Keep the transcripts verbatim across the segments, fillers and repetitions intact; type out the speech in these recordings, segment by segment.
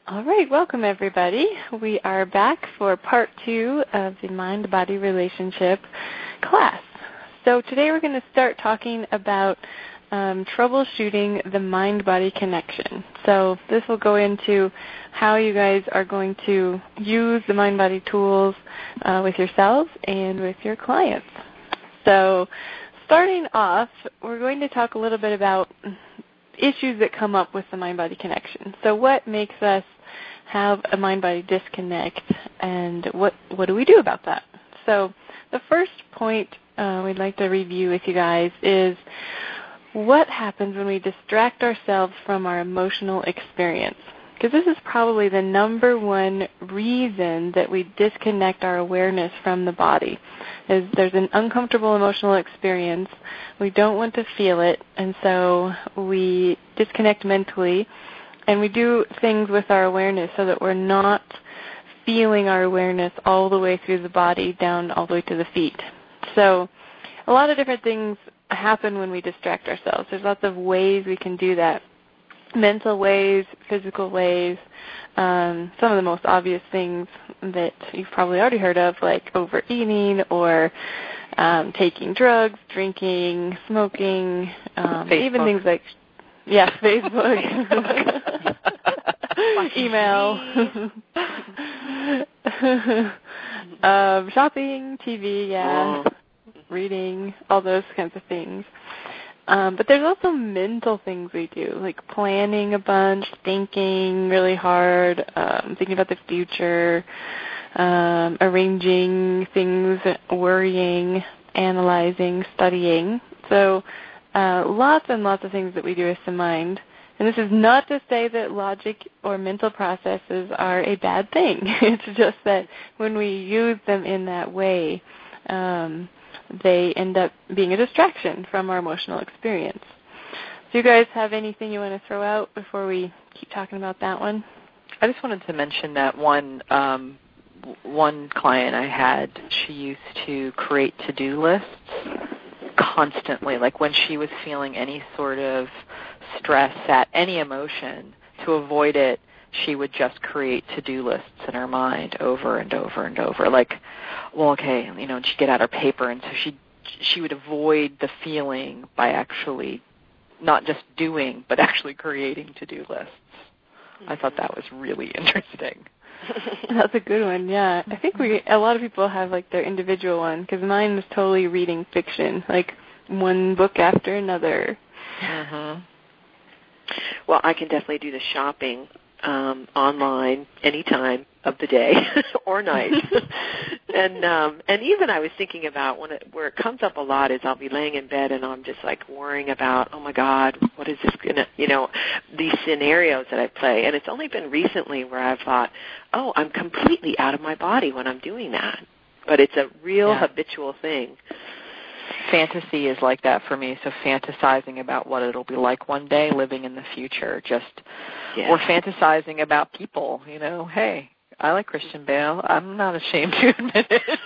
All right, welcome everybody. We are back for part two of the mind-body relationship class. So today we're going to start talking about um, troubleshooting the mind-body connection. So this will go into how you guys are going to use the mind-body tools uh, with yourselves and with your clients. So starting off, we're going to talk a little bit about issues that come up with the mind-body connection. So what makes us have a mind-body disconnect, and what what do we do about that? So the first point uh, we'd like to review with you guys is what happens when we distract ourselves from our emotional experience. Because this is probably the number one reason that we disconnect our awareness from the body. Is there's an uncomfortable emotional experience. We don't want to feel it, and so we disconnect mentally. And we do things with our awareness so that we're not feeling our awareness all the way through the body, down all the way to the feet. So a lot of different things happen when we distract ourselves. There's lots of ways we can do that. Mental ways, physical ways. Um, some of the most obvious things that you've probably already heard of, like overeating or um, taking drugs, drinking, smoking, um, even things like Yes, Facebook, email, um, shopping, T V, yeah, oh. reading, all those kinds of things. Um, but there's also mental things we do, like planning a bunch, thinking really hard, um, thinking about the future, um, arranging things, worrying, analyzing, studying. So Uh, lots and lots of things that we do with the mind. And this is not to say that logic or mental processes are a bad thing. It's just that when we use them in that way, um, they end up being a distraction from our emotional experience. Do you guys have anything you want to throw out before we keep talking about that one? I just wanted to mention that one um, one client I had, she used to create to-do lists constantly, like when she was feeling any sort of stress at any emotion, to avoid it, she would just create to-do lists in her mind over and over and over. Like, well, okay, you know, and she'd get out her paper, and so she she would avoid the feeling by actually not just doing, but actually creating to-do lists. I thought that was really interesting. That's a good one, yeah. I think we a lot of people have like their individual one, because mine was totally reading fiction, like one book after another. Mm-hmm. Well, I can definitely do the shopping um, online anytime of the day or night. and um, and even I was thinking about when it, where it comes up a lot is I'll be laying in bed and I'm just like worrying about, oh my God, what is this gonna, you know, these scenarios that I play. And it's only been recently where I've thought, oh, I'm completely out of my body when I'm doing that. But it's a real yeah. habitual thing. Fantasy is like that for me, so fantasizing about what it'll be like one day, living in the future, just, yeah. or fantasizing about people, you know, hey, I like Christian Bale. I'm not ashamed to admit it.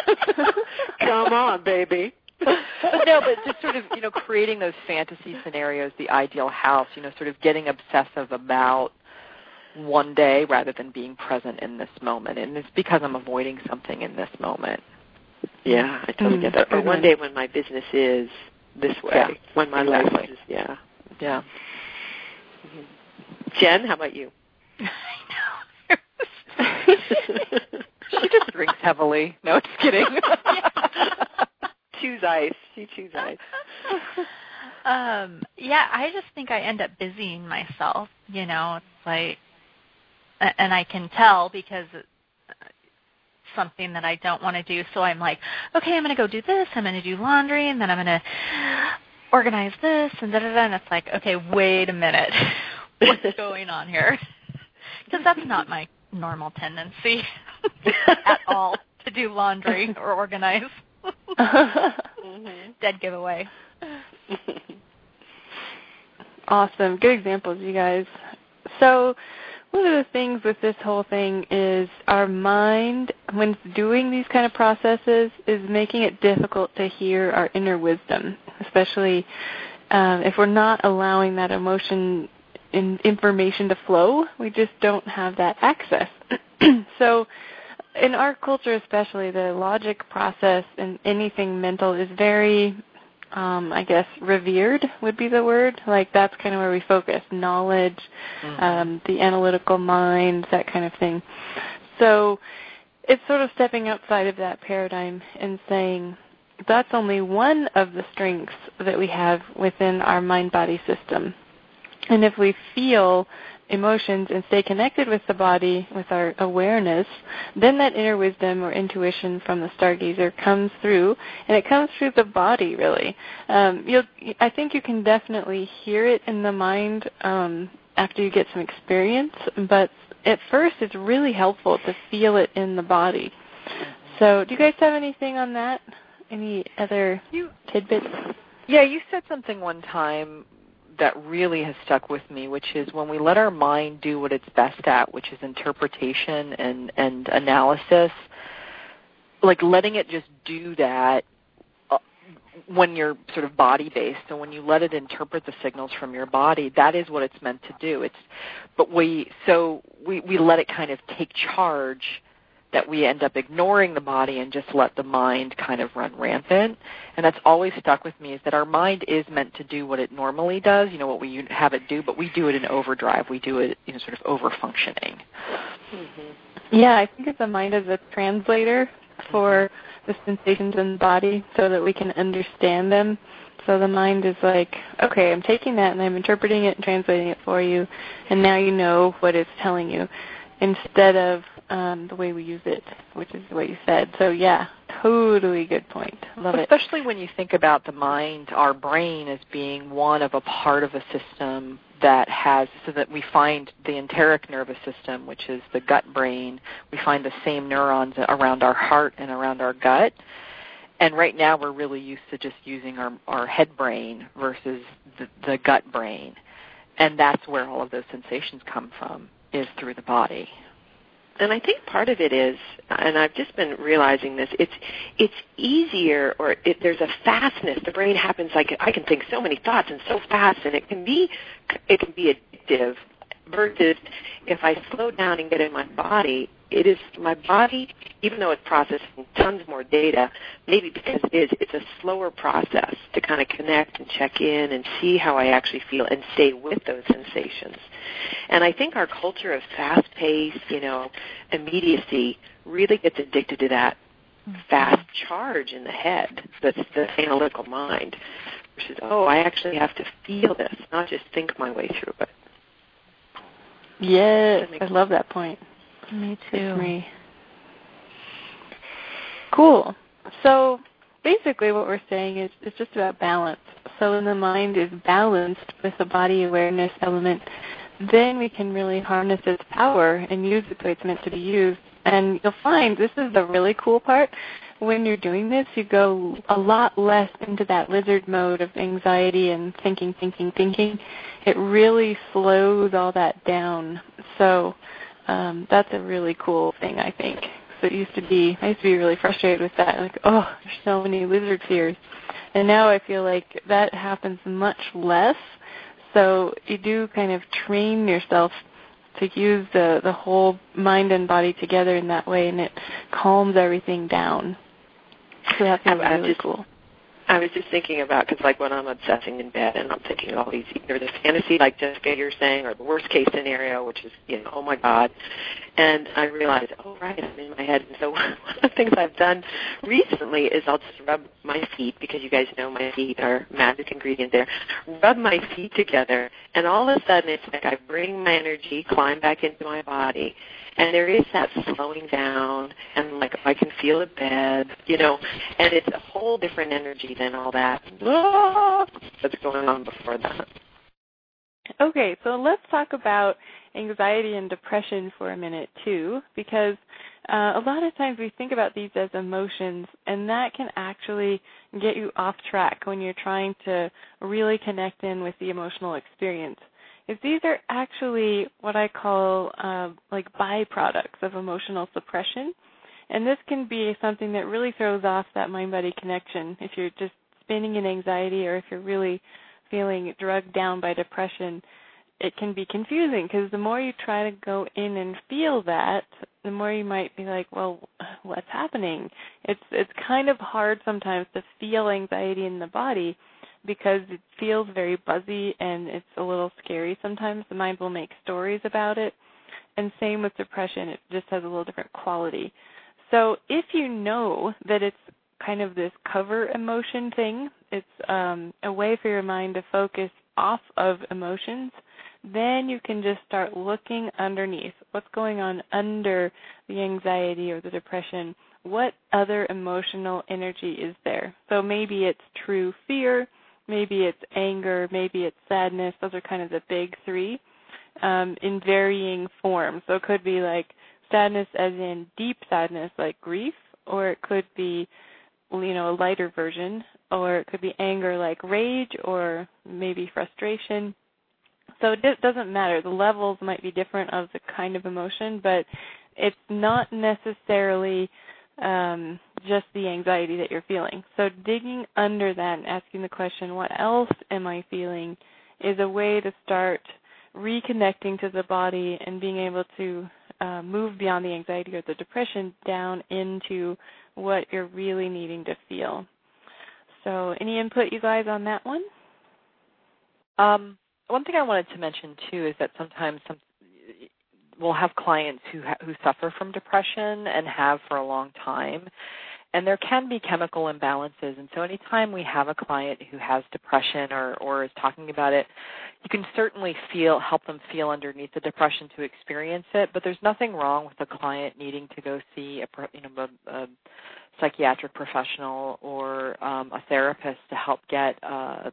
Come on, baby. But no, but just sort of, you know, creating those fantasy scenarios, the ideal house, you know, sort of getting obsessive about one day rather than being present in this moment. And it's because I'm avoiding something in this moment. Yeah, I totally mm, get that. Or one day when my business is this way, yeah, when my exactly. life is, yeah. Yeah. Mm-hmm. Jen, how about you? I know. She just drinks heavily. No, just kidding. Choose ice. She choose ice. Um, yeah, I just think I end up busying myself, you know. It's like, and I can tell because it's something that I don't want to do. So I'm like, okay, I'm going to go do this. I'm going to do laundry, and then I'm going to organize this, and da-da-da. And it's like, okay, wait a minute. What's going on here? Because that's not my normal tendency at all to do laundry or organize. mm-hmm. Dead giveaway. Awesome. Good examples, you guys. So one of the things with this whole thing is our mind, when it's doing these kind of processes, is making it difficult to hear our inner wisdom, especially um, if we're not allowing that emotion in information to flow. We just don't have that access. So in our culture especially, the logic process and anything mental is very, um, I guess, revered would be the word. Like that's kind of where we focus, knowledge, mm-hmm. um, the analytical mind, that kind of thing. So it's sort of stepping outside of that paradigm and saying that's only one of the strengths that we have within our mind-body system. And if we feel emotions and stay connected with the body, with our awareness, then that inner wisdom or intuition from the stargazer comes through, and it comes through the body, really. Um, you'll, I think you can definitely hear it in the mind um, after you get some experience, but at first it's really helpful to feel it in the body. So do you guys have anything on that? Any other you, tidbits? Yeah, you said something one time that really has stuck with me, which is when we let our mind do what it's best at, which is interpretation and, and analysis, like letting it just do that uh, when you're sort of body-based. So when you let it interpret the signals from your body, that is what it's meant to do. It's, but we, so we, we let it kind of take charge, that we end up ignoring the body and just let the mind kind of run rampant. And that's always stuck with me, is that our mind is meant to do what it normally does, you know, what we have it do, but we do it in overdrive. We do it, you know, sort of over-functioning. Mm-hmm. Yeah, I think of the mind as a translator for the sensations in the body so that we can understand them. So the mind is like, okay, I'm taking that and I'm interpreting it and translating it for you, and now you know what it's telling you, instead of Um, the way we use it, which is what you said. So, yeah, totally good point. Love it. Especially when you think about the mind, our brain as being one of a part of a system that has, so that we find the enteric nervous system, which is the gut brain. We find the same neurons around our heart and around our gut. And right now we're really used to just using our, our head brain versus the, the gut brain. And that's where all of those sensations come from, is through the body. And I think part of it is, and I've just been realizing this, it's it's easier, or it, there's a fastness. The brain happens like I can think so many thoughts and so fast, and it can be it can be addictive. Versus if I slow down and get in my body, it is my body, even though it's processing tons more data, maybe because it is, it's a slower process to kind of connect and check in and see how I actually feel and stay with those sensations. And I think our culture of fast-paced, you know, immediacy really gets addicted to that fast charge in the head, that's the analytical mind, versus, oh, I actually have to feel this, not just think my way through it. Yes, I love that point. Me too. Me. Cool. So basically what we're saying is it's just about balance. So when the mind is balanced with the body awareness element, then we can really harness its power and use it the way it's meant to be used. And you'll find this is the really cool part. When you're doing this, you go a lot less into that lizard mode of anxiety and thinking, thinking, thinking. It really slows all that down. So um, that's a really cool thing, I think. So it used to be, I used to be really frustrated with that. Like, oh, there's so many lizard fears. And now I feel like that happens much less. So you do kind of train yourself to use the, the whole mind and body together in that way, and it calms everything down. So that's really I'm just, cool. I was just thinking about, because like when I'm obsessing in bed and I'm thinking of all these, either the fantasy, like Jessica, you're saying, or the worst case scenario, which is, you know, oh my God. And I realized, oh, right, I'm in my head. And so one of the things I've done recently is I'll just rub my feet, because you guys know my feet are magic ingredient there, rub my feet together, and all of a sudden it's like I bring my energy, climb back into my body, and there is that slowing down, and like I can feel a bed, you know, and it's a whole different energy than all that ah, that's going on before that. Okay, so let's talk about anxiety and depression for a minute too, because uh, a lot of times we think about these as emotions, and that can actually get you off track when you're trying to really connect in with the emotional experience. Is these are actually what I call uh, like byproducts of emotional suppression, and this can be something that really throws off that mind-body connection if you're just spinning in anxiety, or if you're really feeling drugged down by depression. it can be confusing because the more you try to go in and feel that, the more you might be like, well, what's happening? It's it's kind of hard sometimes to feel anxiety in the body because it feels very buzzy and it's a little scary sometimes. The mind will make stories about it. And same with depression. It just has a little different quality. So if you know that it's kind of this cover emotion thing, it's um, a way for your mind to focus off of emotions, then you can just start looking underneath. What's going on under the anxiety or the depression? What other emotional energy is there? So maybe it's true fear, maybe it's anger, maybe it's sadness. Those are kind of the big three um, in varying forms. So it could be like sadness as in deep sadness like grief, or it could be, you know, a lighter version, or it could be anger like rage, or maybe frustration. So it doesn't matter. The levels might be different of the kind of emotion, but it's not necessarily um, just the anxiety that you're feeling. So digging under that and asking the question, what else am I feeling, is a way to start reconnecting to the body and being able to uh, move beyond the anxiety or the depression down into what you're really needing to feel. So any input, you guys, on that one? Um, one thing I wanted to mention, too, is that sometimes some, we'll have clients who ha- who suffer from depression and have for a long time, and there can be chemical imbalances. And so anytime we have a client who has depression or, or is talking about it, you can certainly feel help them feel underneath the depression to experience it, but there's nothing wrong with a client needing to go see a, you know, a, a psychiatric professional or um, a therapist to help get uh,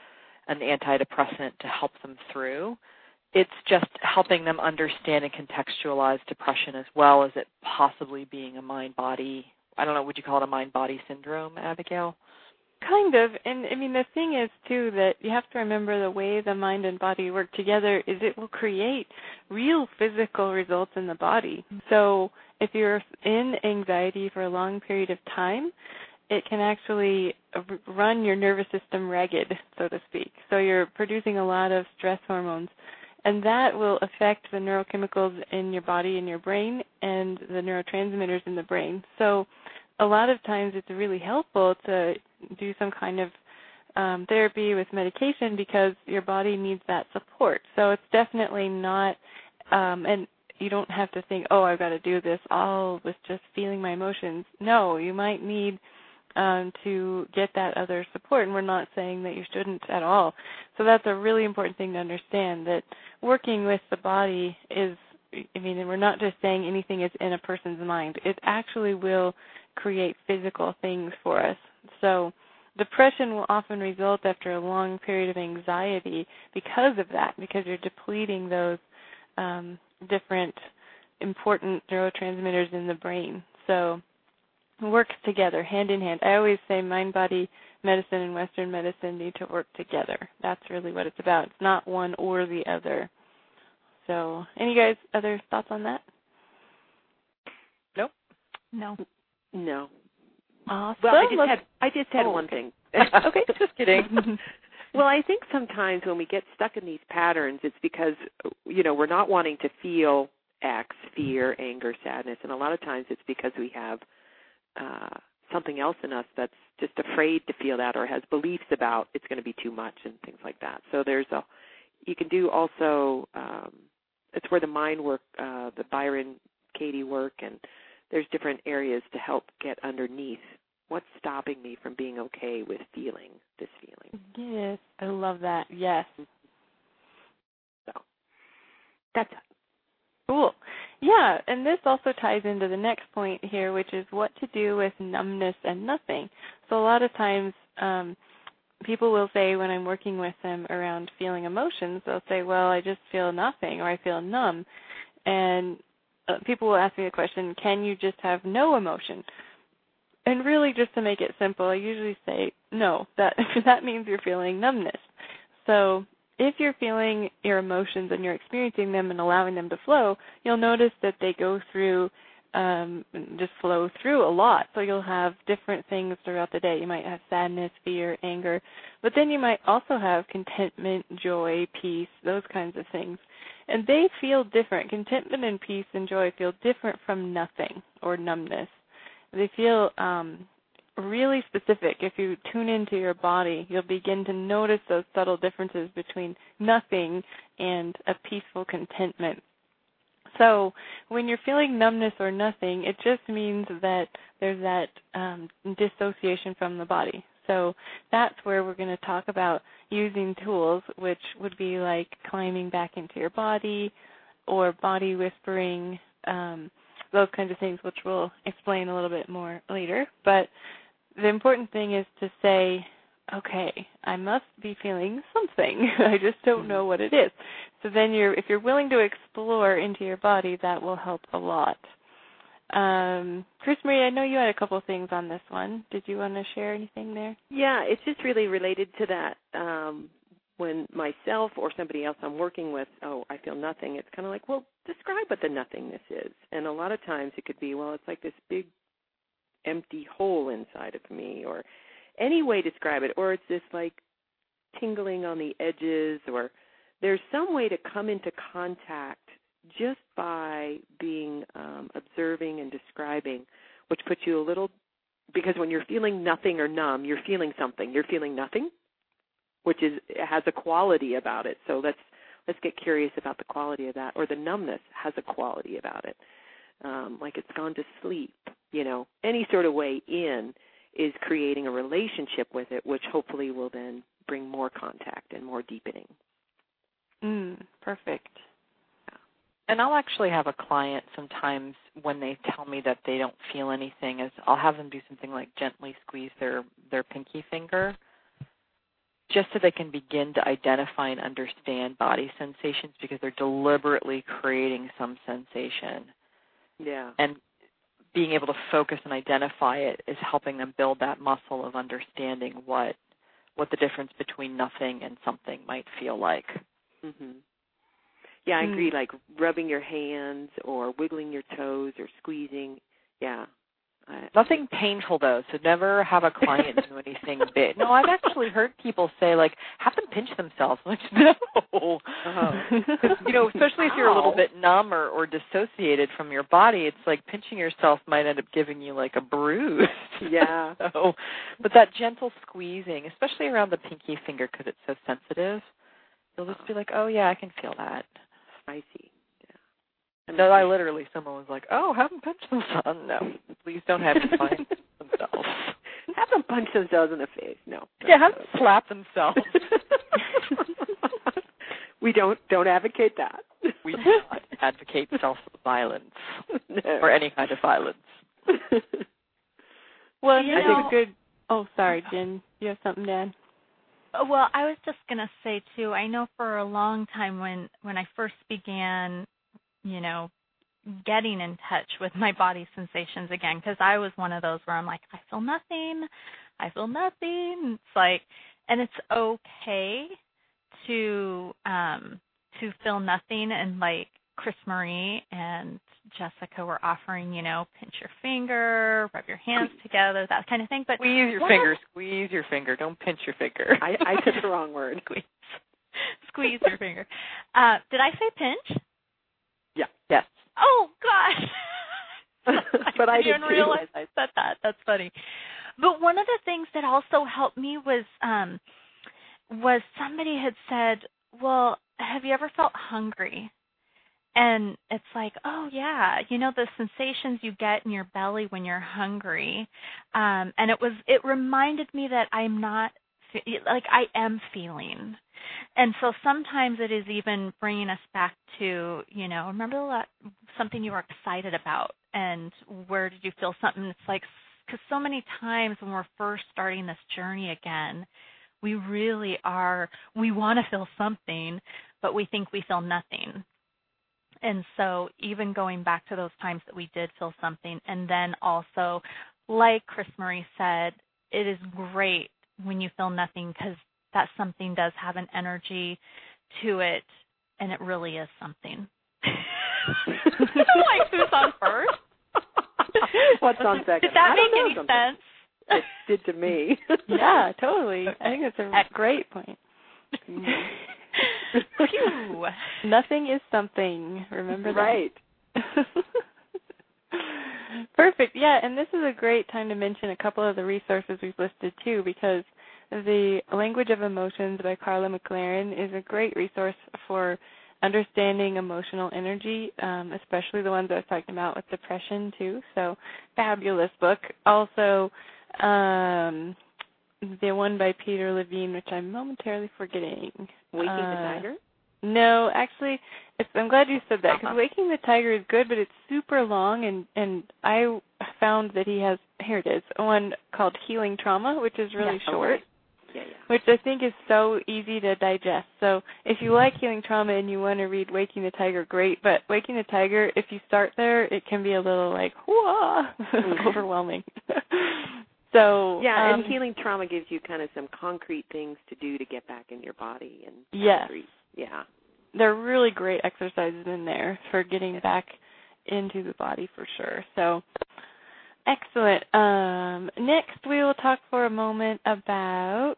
an antidepressant to help them through. It's just helping them understand and contextualize depression as well as it possibly being a mind-body, I don't know, would you call it a mind-body syndrome, Abigail? Kind of. And, I mean, the thing is, too, that you have to remember the way the mind and body work together is it will create real physical results in the body. So if you're in anxiety for a long period of time, it can actually run your nervous system ragged, so to speak. So you're producing a lot of stress hormones, and that will affect the neurochemicals in your body and your brain and the neurotransmitters in the brain. So a lot of times it's really helpful to do some kind of um, therapy with medication because your body needs that support. So it's definitely not, um, and you don't have to think, oh, I've got to do this all with just feeling my emotions. No, you might need Um, to get that other support, and we're not saying that you shouldn't at all. So that's a really important thing to understand, that working with the body is, I mean, and we're not just saying anything is in a person's mind. It actually will create physical things for us. So depression will often result after a long period of anxiety because of that, because you're depleting those um, different important neurotransmitters in the brain. So works together, hand in hand. I always say mind-body medicine and Western medicine need to work together. That's really what it's about. It's not one or the other. So, any guys other thoughts on that? Nope. No. No. Awesome. Well, I just had I just had oh, one okay. thing. Okay, just kidding. Well, I think sometimes when we get stuck in these patterns, it's because, you know, we're not wanting to feel X, fear, anger, sadness, and a lot of times it's because we have uh, something else in us that's just afraid to feel that or has beliefs about it's going to be too much and things like that. So there's a, you can do also, um, it's where the mind work, uh, the Byron Katie work, and there's different areas to help get underneath what's stopping me from being okay with feeling this feeling. Yes, I love that. Yes. So that's it. Cool. Yeah, and this also ties into the next point here, which is what to do with numbness and nothing. So a lot of times um, people will say when I'm working with them around feeling emotions, they'll say, well, I just feel nothing or I feel numb. And uh, people will ask me the question, can you just have no emotion? And really, just to make it simple, I usually say, no, that that means you're feeling numbness. So if you're feeling your emotions and you're experiencing them and allowing them to flow, you'll notice that they go through um, just flow through a lot. So you'll have different things throughout the day. You might have sadness, fear, anger, but then you might also have contentment, joy, peace, those kinds of things. And they feel different. Contentment and peace and joy feel different from nothing or numbness. They feel um, really specific. If you tune into your body, you'll begin to notice those subtle differences between nothing and a peaceful contentment. So when you're feeling numbness or nothing, it just means that there's that um, dissociation from the body. So that's where we're going to talk about using tools, which would be like climbing back into your body or body whispering, um, those kinds of things, which we'll explain a little bit more later. But the important thing is to say, okay, I must be feeling something. I just don't know what it is. So then you're, if you're willing to explore into your body, that will help a lot. Um, Chris Marie, I know you had a couple of things on this one. Did you want to share anything there? Yeah, it's just really related to that. Um, when myself or somebody else I'm working with, oh, I feel nothing, it's kind of like, well, describe what the nothingness is. And a lot of times it could be, well, it's like this big empty hole inside of me, or any way to describe it, or it's this like tingling on the edges, or there's some way to come into contact just by being um, observing and describing, which puts you a little, because when you're feeling nothing or numb, you're feeling something. You're feeling nothing, which is has a quality about it. So let's let's get curious about the quality of that, or the numbness has a quality about it, um, like it's gone to sleep. You know, any sort of way in is creating a relationship with it, which hopefully will then bring more contact and more deepening. Mm, perfect. And I'll actually have a client sometimes when they tell me that they don't feel anything, is I'll have them do something like gently squeeze their, their pinky finger, just so they can begin to identify and understand body sensations, because they're deliberately creating some sensation. Yeah. And being able to focus and identify it is helping them build that muscle of understanding what what the difference between nothing and something might feel like. Mm-hmm. Yeah, I agree, like rubbing your hands or wiggling your toes or squeezing. Yeah. I, Nothing painful, though, so never have a client do anything big. No, I've actually heard people say, like, have them pinch themselves. I'm like, no. Oh. You know, especially if you're a little bit numb or, or dissociated from your body, it's like pinching yourself might end up giving you, like, a bruise. Yeah. So, but that gentle squeezing, especially around the pinky finger because it's so sensitive, you'll just be like, oh, yeah, I can feel that. I see. Yeah. No, I literally, someone was like, oh, have them punch themselves. No, please don't have them punch themselves. Have them punch themselves in the face. No. Yeah, have them slap themselves. We don't don't advocate that. We do not advocate self-violence No. or any kind of violence. Well, You I know- think a good. Oh, sorry, Jen. You have something, Dan? Well, I was just going to say, too, I know for a long time when, when I first began, you know, getting in touch with my body sensations again, because I was one of those where I'm like, I feel nothing, I feel nothing. It's like, and it's okay to um, to feel nothing, and like Chris Marie and Jessica were offering, you know, pinch your finger, rub your hands together, that kind of thing. But Squeeze your finger, squeeze your finger. Don't pinch your finger. I, I said the wrong word. Squeeze. Squeeze your finger. Uh, did I say pinch? Yeah. Yes. Oh, gosh. But I I did didn't too. realize I said that. That's funny. But one of the things that also helped me was um, was somebody had said, well, have you ever felt hungry? And it's like, oh, yeah, you know, the sensations you get in your belly when you're hungry. Um, and it was, it reminded me that I'm not, like I am feeling. And so sometimes it is even bringing us back to, you know, remember that, something you were excited about and where did you feel something? It's like, because so many times when we're first starting this journey again, we really are, we want to feel something, but we think we feel nothing. And so even going back to those times that we did feel something, and then also, like Chris Marie said, it is great when you feel nothing because that something does have an energy to it, and it really is something. Like, who's on first? what's on second. Did that I make don't any know sense? It did to me. Yeah, totally. I think that's a great point. Phew. Nothing is something. Remember that? Right. Perfect. Yeah, and this is a great time to mention a couple of the resources we've listed too, because the Language of Emotions by Carla McLaren is a great resource for understanding emotional energy, um, especially the ones I was talking about with depression too. So, fabulous book. Also, um, the one by Peter Levine, which I'm momentarily forgetting. Waking uh, the Tiger? No, actually, it's, I'm glad you said that, because Waking the Tiger is good, but it's super long, and, and I found that he has, here it is, one called Healing Trauma, which is really yeah, short. Okay. Yeah, yeah. Which I think is so easy to digest. So if you like Healing Trauma and you want to read Waking the Tiger, great. But Waking the Tiger, if you start there, it can be a little like, whoa, overwhelming. So yeah, um, and Healing Trauma gives you kind of some concrete things to do to get back in your body. And yes. Yeah. There are really great exercises in there for getting back into the body for sure. So excellent. Um, next, we will talk for a moment about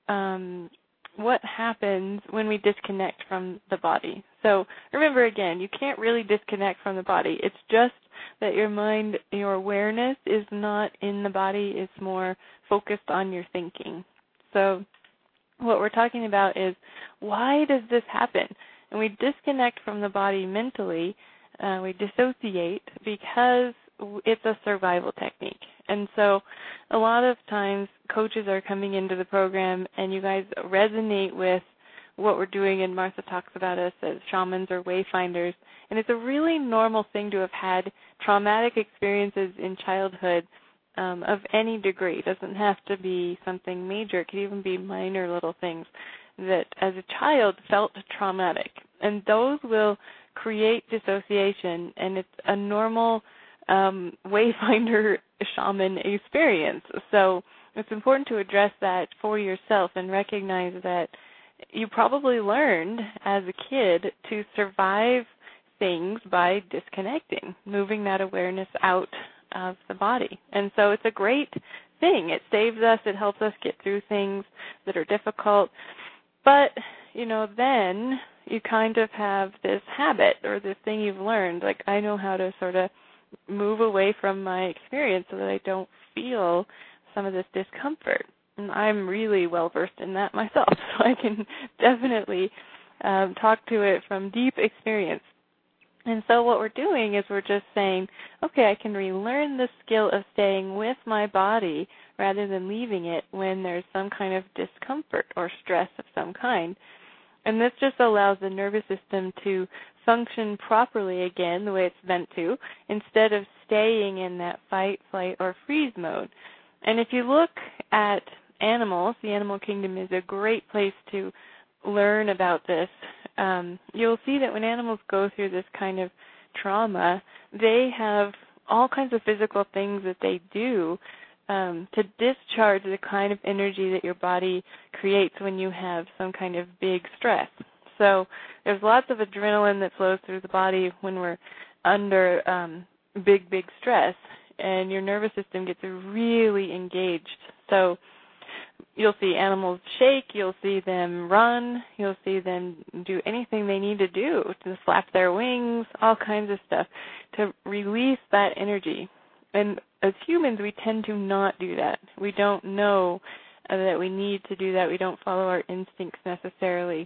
um, what happens when we disconnect from the body. So remember, again, you can't really disconnect from the body. It's just that your mind, your awareness is not in the body. It's more focused on your thinking. So what we're talking about is, why does this happen? And we disconnect from the body mentally. Uh, we dissociate because it's a survival technique. And so a lot of times coaches are coming into the program and you guys resonate with what we're doing, and Martha talks about us as shamans or wayfinders. And it's a really normal thing to have had traumatic experiences in childhood um, of any degree. It doesn't have to be something major. It could even be minor little things that as a child felt traumatic. And those will create dissociation, and it's a normal um, wayfinder shaman experience. So it's important to address that for yourself and recognize that you probably learned as a kid to survive things by disconnecting, moving that awareness out of the body. And so it's a great thing. It saves us. It helps us get through things that are difficult. But, you know, then you kind of have this habit or this thing you've learned, like I know how to sort of move away from my experience so that I don't feel some of this discomfort. And I'm really well-versed in that myself, so I can definitely um, talk to it from deep experience. And so what we're doing is we're just saying, okay, I can relearn the skill of staying with my body rather than leaving it when there's some kind of discomfort or stress of some kind. And this just allows the nervous system to function properly again the way it's meant to, instead of staying in that fight, flight, or freeze mode. And if you look at animals, the animal kingdom is a great place to learn about this. Um, you'll see that when animals go through this kind of trauma, they have all kinds of physical things that they do um, to discharge the kind of energy that your body creates when you have some kind of big stress. So there's lots of adrenaline that flows through the body when we're under um, big, big stress, and your nervous system gets really engaged. So you'll see animals shake, you'll see them run, you'll see them do anything they need to do, to flap their wings, all kinds of stuff to release that energy. And as humans, we tend to not do that. We don't know uh, that we need to do that. We don't follow our instincts necessarily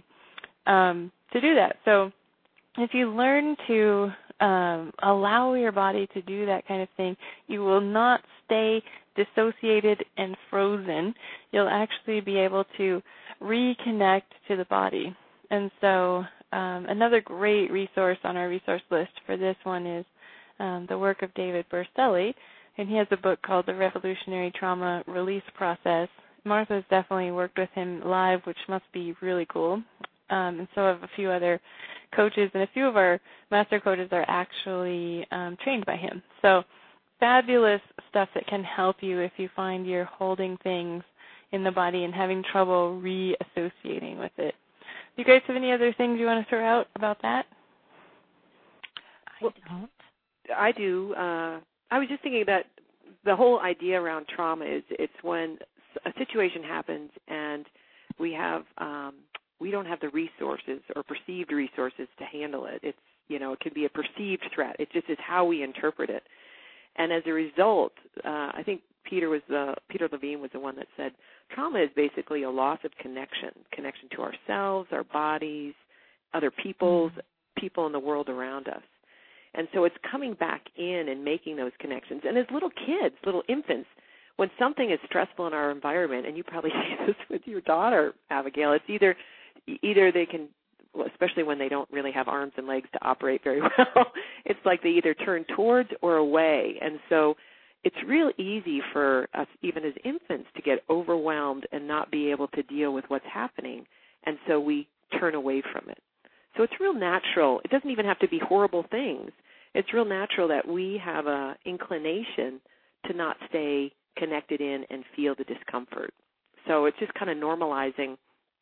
um, to do that. So if you learn to um, allow your body to do that kind of thing, you will not stay dissociated and frozen. You'll actually be able to reconnect to the body. And so um, another great resource on our resource list for this one is um, the work of David Berceli, and he has a book called The Revolutionary Trauma Release Process. Martha's definitely worked with him live, which must be really cool. Um, and so have a few other coaches, and a few of our master coaches are actually um, trained by him. So fabulous stuff that can help you if you find you're holding things in the body and having trouble reassociating with it. Do you guys have any other things you want to throw out about that? I don't. I do. Uh, I was just thinking about the whole idea around trauma is it's when a situation happens and we have um, we don't have the resources or perceived resources to handle it. It's, you know, it can be a perceived threat. It just is how we interpret it. And as a result, uh, I think Peter was the Peter Levine was the one that said trauma is basically a loss of connection, connection to ourselves, our bodies, other people's, people in the world around us. And so it's coming back in and making those connections. And as little kids, little infants, when something is stressful in our environment, and you probably see this with your daughter, Abigail, it's either either they can, well, especially when they don't really have arms and legs to operate very well, it's like they either turn towards or away. And so it's real easy for us, even as infants, to get overwhelmed and not be able to deal with what's happening. And so we turn away from it. So it's real natural. It doesn't even have to be horrible things. It's real natural that we have an inclination to not stay connected in and feel the discomfort. So it's just kind of normalizing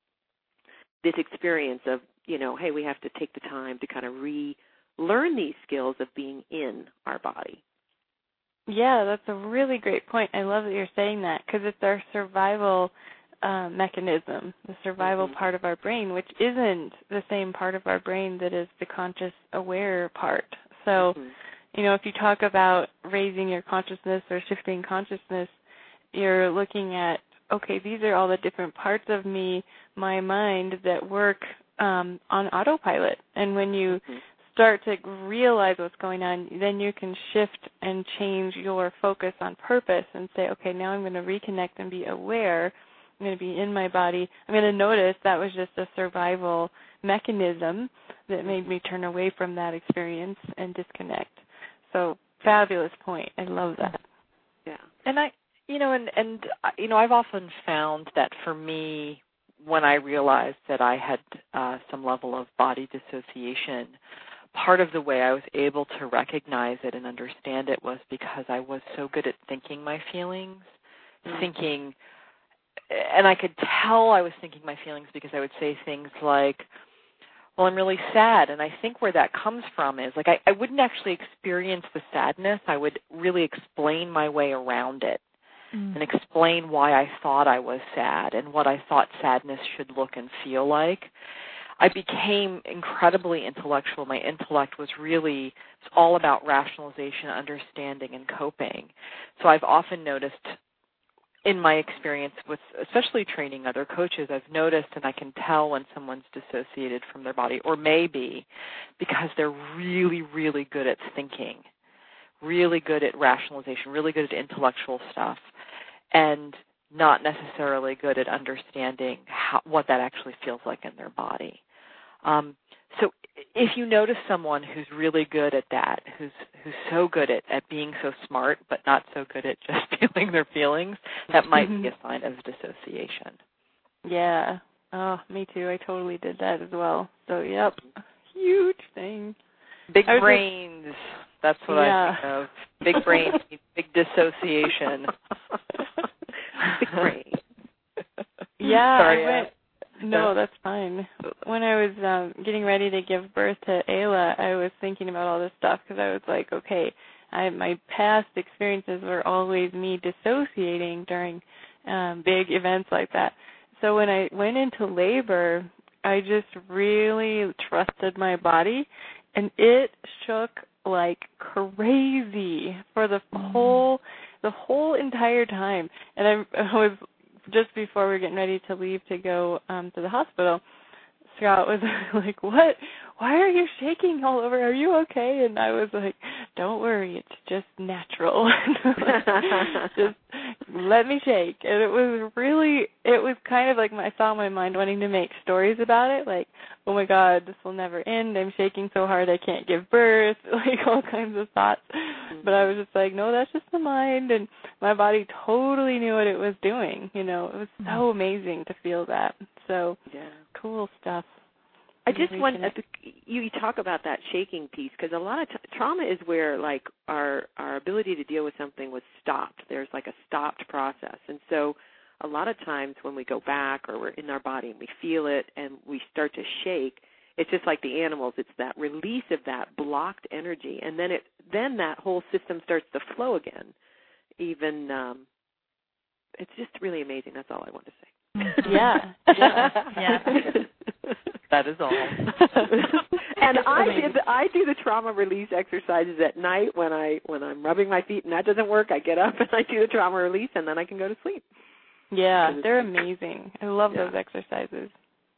this experience of, you know, hey, we have to take the time to kind of relearn these skills of being in our body. Yeah, that's a really great point. I love that you're saying that because it's our survival uh, mechanism, the survival mm-hmm. part of our brain, which isn't the same part of our brain that is the conscious aware part. So, mm-hmm. you know, if you talk about raising your consciousness or shifting consciousness, you're looking at, okay, these are all the different parts of me, my mind, that work um, on autopilot. And when you mm-hmm. start to realize what's going on, then you can shift and change your focus on purpose and say, okay, now I'm going to reconnect and be aware. I'm going to be in my body. I'm going to notice that was just a survival mechanism that made me turn away from that experience and disconnect. So fabulous point. I love that. Yeah. And I, you know, and, and, you know, I've often found that for me, when I realized that I had uh, some level of body dissociation, part of the way I was able to recognize it and understand it was because I was so good at thinking my feelings, mm-hmm. thinking, and I could tell I was thinking my feelings because I would say things like, well, I'm really sad, and I think where that comes from is, like, I, I wouldn't actually experience the sadness. I would really explain my way around it mm. and explain why I thought I was sad and what I thought sadness should look and feel like. I became incredibly intellectual. My intellect was really it's all about rationalization, understanding, and coping. So I've often noticed in my experience with especially training other coaches, I've noticed and I can tell when someone's dissociated from their body, or maybe because they're really, really good at thinking, really good at rationalization, really good at intellectual stuff, and not necessarily good at understanding how, what that actually feels like in their body. Um, so if you notice someone who's really good at that, who's who's so good at, at being so smart but not so good at just feeling their feelings, that might be a sign of dissociation. Yeah. Oh, me too. I totally did that as well. So, yep, huge thing. Big brains. Just, that's what yeah. I think of. Big brains, big dissociation. Big brain. Yeah, Sorry, I went. No, that's fine. When I was um, getting ready to give birth to Ayla, I was thinking about all this stuff because I was like, okay, I, my past experiences were always me dissociating during um, big events like that. So when I went into labor, I just really trusted my body, and it shook like crazy for the whole the whole entire time. And I, I was just before we were getting ready to leave to go um, to the hospital, Scott was like, what? Why are you shaking all over? Are you okay? And I was like, don't worry, it's just natural. Just let me shake. And it was really, it was kind of like I saw my mind wanting to make stories about it, like, oh my God, this will never end. I'm shaking so hard I can't give birth, like all kinds of thoughts. Mm-hmm. But I was just like, no, that's just the mind. And my body totally knew what it was doing. You know, it was so amazing to feel that. So yeah. Cool stuff. I just want uh, you talk about that shaking piece because a lot of t- trauma is where like our our ability to deal with something was stopped. There's like a stopped process, and so a lot of times when we go back or we're in our body and we feel it and we start to shake, it's just like the animals. It's that release of that blocked energy, and then it then that whole system starts to flow again. even um, it's just really amazing. That's all I want to say. Yeah. Yeah. yeah. That is all. And I did the, I do the trauma release exercises at night when I when I'm rubbing my feet and that doesn't work. I get up and I do the trauma release and then I can go to sleep. Yeah, they're amazing. I love yeah. those exercises.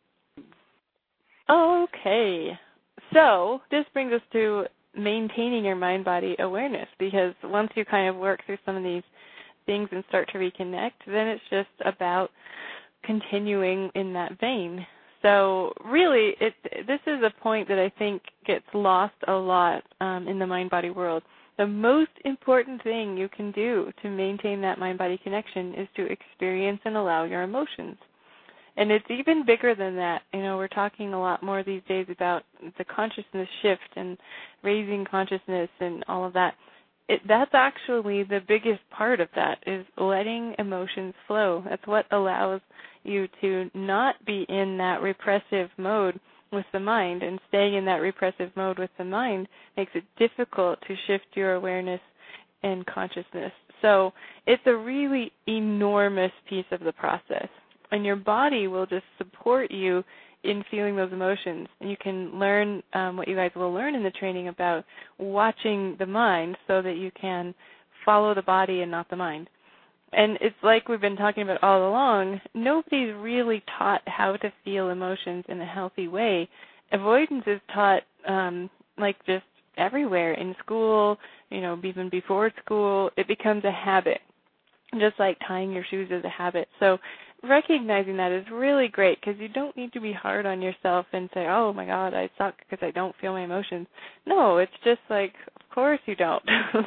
Okay. So this brings us to maintaining your mind-body awareness, because once you kind of work through some of these things and start to reconnect, then it's just about continuing in that vein. So really, it, this is a point that I think gets lost a lot um, in the mind-body world. The most important thing you can do to maintain that mind-body connection is to experience and allow your emotions. And it's even bigger than that. You know, we're talking a lot more these days about the consciousness shift and raising consciousness and all of that. It, that's actually the biggest part of that, is letting emotions flow. That's what allows you to not be in that repressive mode with the mind, and staying in that repressive mode with the mind makes it difficult to shift your awareness and consciousness. So it's a really enormous piece of the process, and your body will just support you in feeling those emotions. And you can learn um, what you guys will learn in the training about watching the mind so that you can follow the body and not the mind. And it's like we've been talking about all along, nobody's really taught how to feel emotions in a healthy way. Avoidance is taught um, like just everywhere, in school, you know, even before school. It becomes a habit, just like tying your shoes is a habit. So recognizing that is really great, because you don't need to be hard on yourself and say, oh, my God, I suck because I don't feel my emotions. No, it's just like, of course you don't.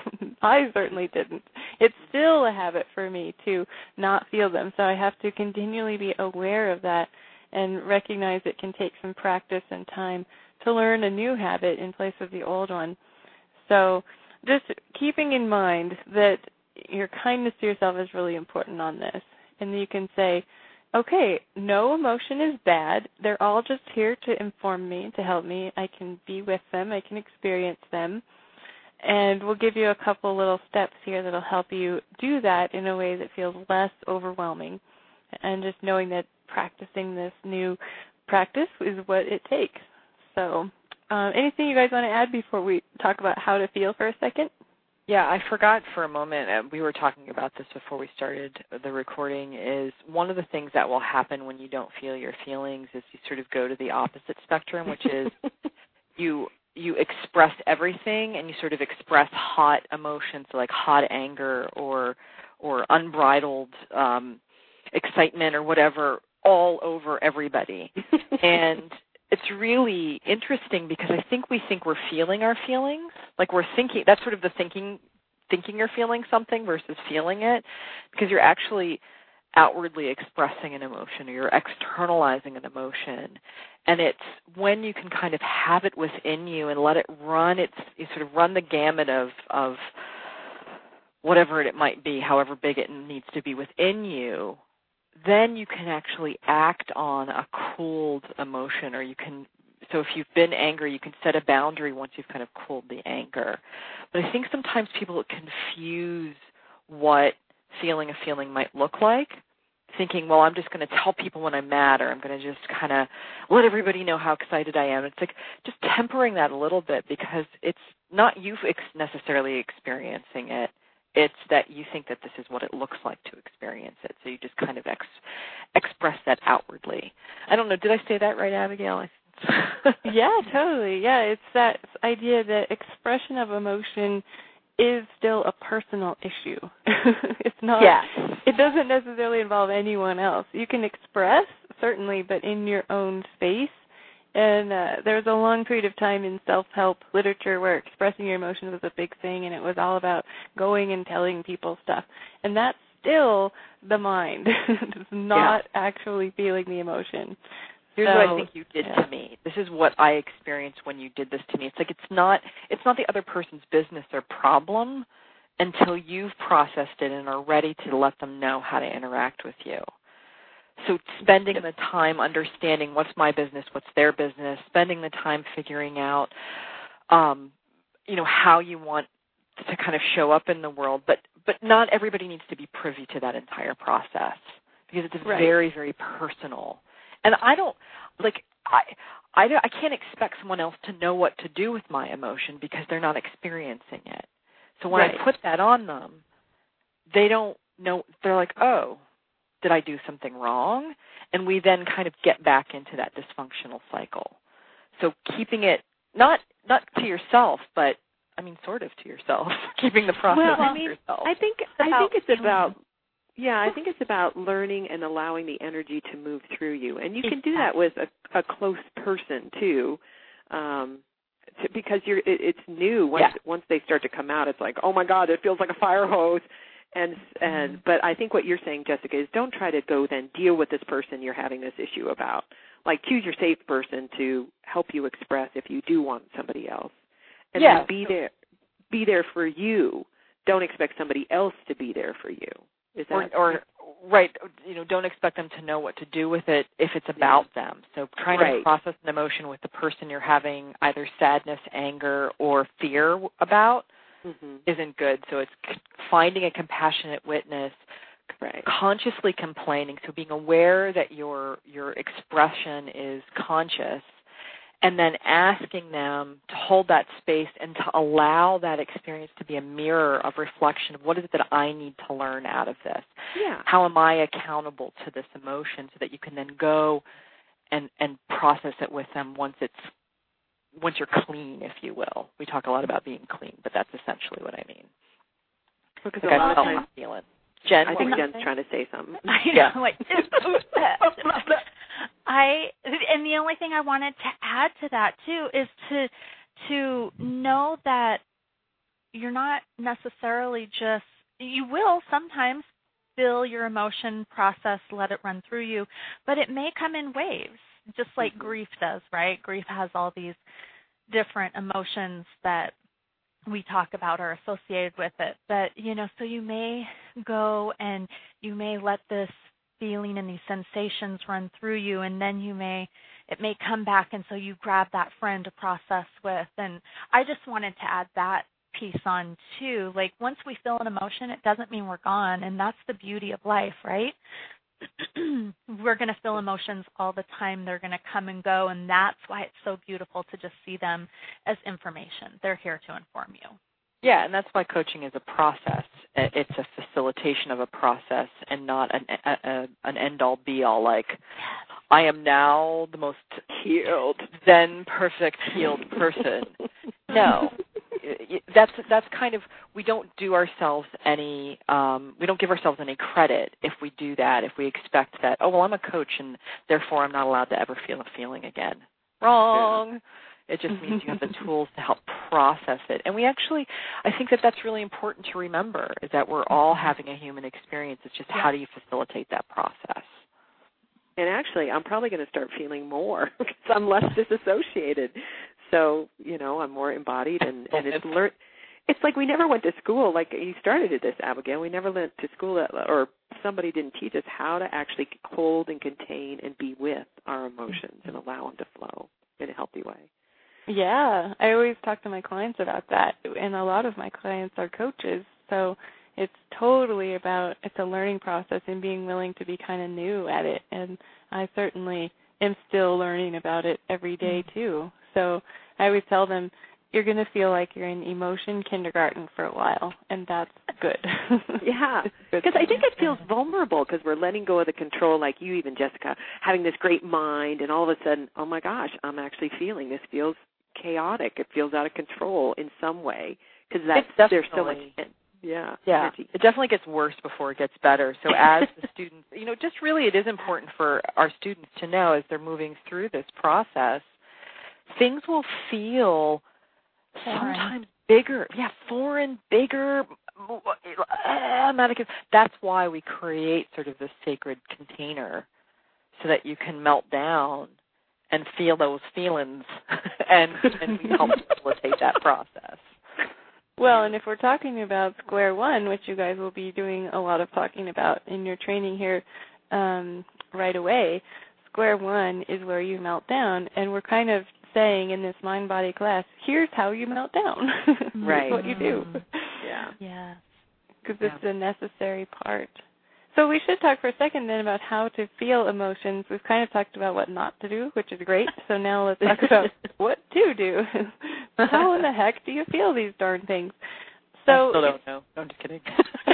I certainly didn't. It's still a habit for me to not feel them, so I have to continually be aware of that and recognize it can take some practice and time to learn a new habit in place of the old one. So just keeping in mind that your kindness to yourself is really important on this. And you can say, okay, no emotion is bad. They're all just here to inform me, to help me. I can be with them. I can experience them. And we'll give you a couple little steps here that will help you do that in a way that feels less overwhelming. And just knowing that practicing this new practice is what it takes. So uh, anything you guys want to add before we talk about how to feel for a second? Yeah, I forgot for a moment, uh, we were talking about this before we started the recording, is one of the things that will happen when you don't feel your feelings is you sort of go to the opposite spectrum, which is you you express everything, and you sort of express hot emotions, like hot anger or or unbridled um, excitement or whatever, all over everybody. And it's really interesting, because I think we think we're feeling our feelings, like we're thinking, that's sort of the thinking, thinking you're feeling something versus feeling it, because you're actually outwardly expressing an emotion, or you're externalizing an emotion. And it's when you can kind of have it within you and let it run, it's, you sort of run the gamut of, of whatever it might be, however big it needs to be within you, then you can actually act on a cooled emotion, or you can, so if you've been angry, you can set a boundary once you've kind of cooled the anger. But I think sometimes people confuse what feeling a feeling might look like, thinking, well, I'm just going to tell people when I'm mad, or I'm going to just kind of let everybody know how excited I am. It's like just tempering that a little bit, because it's not you ex- necessarily experiencing it. It's that you think that this is what it looks like to experience it. So you just kind of ex- express that outwardly. I don't know, did I say that right, Abigail? Yeah, totally. Yeah, it's that idea that expression of emotion is still a personal issue. It's not, yes. It doesn't necessarily involve anyone else. You can express, certainly, but in your own space. And uh, there was a long period of time in self-help literature where expressing your emotions was a big thing, and it was all about going and telling people stuff. And that's still the mind. It's not yeah. actually feeling the emotion. Here's so, what I think you did yeah. to me. This is what I experienced when you did this to me. It's like it's not it's not the other person's business or problem until you've processed it and are ready to let them know how to interact with you. So spending the time understanding what's my business, what's their business, spending the time figuring out, um, you know, how you want to kind of show up in the world, but but not everybody needs to be privy to that entire process because it's right. very, very personal. And I don't, like, I, I, I can't expect someone else to know what to do with my emotion because they're not experiencing it. So when right. I put that on them, they don't know, they're like, oh, did I do something wrong? And we then kind of get back into that dysfunctional cycle. So keeping it, not not to yourself, but, I mean, sort of to yourself, keeping the process well, to I mean, yourself. I think, It's I think it's feeling. about, yeah, I think it's about learning and allowing the energy to move through you. And you can do that with a, a close person, too, um, to, because you're, it, it's new. Once, yeah. once they start to come out, it's like, oh, my God, it feels like a fire hose. And and Mm-hmm. but I think what you're saying, Jessica, is don't try to go then deal with this person you're having this issue about. Like choose your safe person to help you express if you do want somebody else, and yeah. then be there, be there for you. Don't expect somebody else to be there for you. Is that or, or right? You know, don't expect them to know what to do with it if it's about yeah. them. So trying right. to process an emotion with the person you're having either sadness, anger, or fear about. Mm-hmm. isn't good. So it's finding a compassionate witness, right. consciously complaining, so being aware that your your expression is conscious, and then asking them to hold that space and to allow that experience to be a mirror of reflection of what is it that I need to learn out of this? Yeah. How am I accountable to this emotion so that you can then go and, and process it with them once it's once you're clean, if you will. We talk a lot about being clean, but that's essentially what I mean. Because like a lot of times, feeling. Jen, I think Jen's trying to say something. I yeah. know. Like, I and the only thing I wanted to add to that too is to to know that you're not necessarily just you will sometimes feel your emotion, process, let it run through you, but it may come in waves. Just like mm-hmm. grief does, right? Grief has all these different emotions that we talk about are associated with it. But, you know, so you may go and you may let this feeling and these sensations run through you, and then you may, it may come back, and so you grab that friend to process with. And I just wanted to add that piece on, too. Like, once we feel an emotion, it doesn't mean we're gone, and that's the beauty of life, right? We're going to feel emotions all the time. They're going to come and go, and that's why it's so beautiful to just see them as information. They're here to inform you. Yeah, and that's why coaching is a process. It's a facilitation of a process and not an, a, a, an end-all, be-all, like, I am now the most healed, then perfect healed person. No. That's that's kind of, we don't do ourselves any, um, we don't give ourselves any credit if we do that, if we expect that, oh, well, I'm a coach and therefore I'm not allowed to ever feel a feeling again. Wrong. Yeah. It just means you have the tools to help process it. And we actually, I think that that's really important to remember, is that we're all having a human experience. It's just how do you facilitate that process? And actually, I'm probably going to start feeling more because I'm less disassociated. So, you know, I'm more embodied, and, and it's learn. It's like we never went to school. Like you started at this, Abigail. We never went to school, that, or somebody didn't teach us how to actually hold and contain and be with our emotions and allow them to flow in a healthy way. Yeah, I always talk to my clients about that, and a lot of my clients are coaches, so it's totally about, it's a learning process and being willing to be kind of new at it, and I certainly am still learning about it every day, too. So I always tell them, you're going to feel like you're in emotion kindergarten for a while, and that's good. Yeah, because I think it feels vulnerable because we're letting go of the control, like you even, Jessica, having this great mind, and all of a sudden, oh, my gosh, I'm actually feeling this feels chaotic. It feels out of control in some way because there's so much in, yeah, yeah. energy. It definitely gets worse before it gets better. So as the students, you know, just really it is important for our students to know as they're moving through this process, things will feel foreign. Sometimes bigger. Yeah, foreign, bigger. Uh, That's why we create sort of this sacred container so that you can melt down and feel those feelings, and, and we help facilitate that process. Well, and if we're talking about square one, which you guys will be doing a lot of talking about in your training here um, right away, square one is where you melt down, and we're kind of saying in this mind-body class, here's how you melt down. Right. What you do. Yeah. Yeah. because yeah. it's a necessary part. So we should talk for a second then about how to feel emotions. We've kind of talked about what not to do, which is great. So now let's talk about what to do. How in the heck do you feel these darn things? So I still don't know. No, I'm just kidding.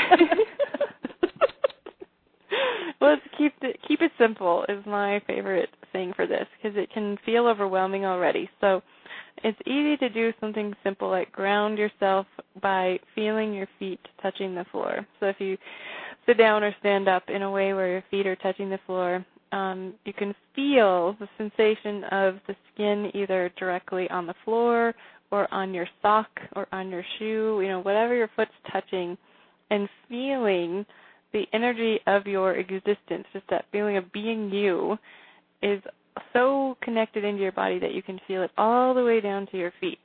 Well, let's keep it, keep it simple is my favorite thing for this, because it can feel overwhelming already. So it's easy to do something simple like ground yourself by feeling your feet touching the floor. So if you sit down or stand up in a way where your feet are touching the floor, um, you can feel the sensation of the skin either directly on the floor or on your sock or on your shoe, you know, whatever your foot's touching, and feeling the energy of your existence, just that feeling of being you, is so connected into your body that you can feel it all the way down to your feet.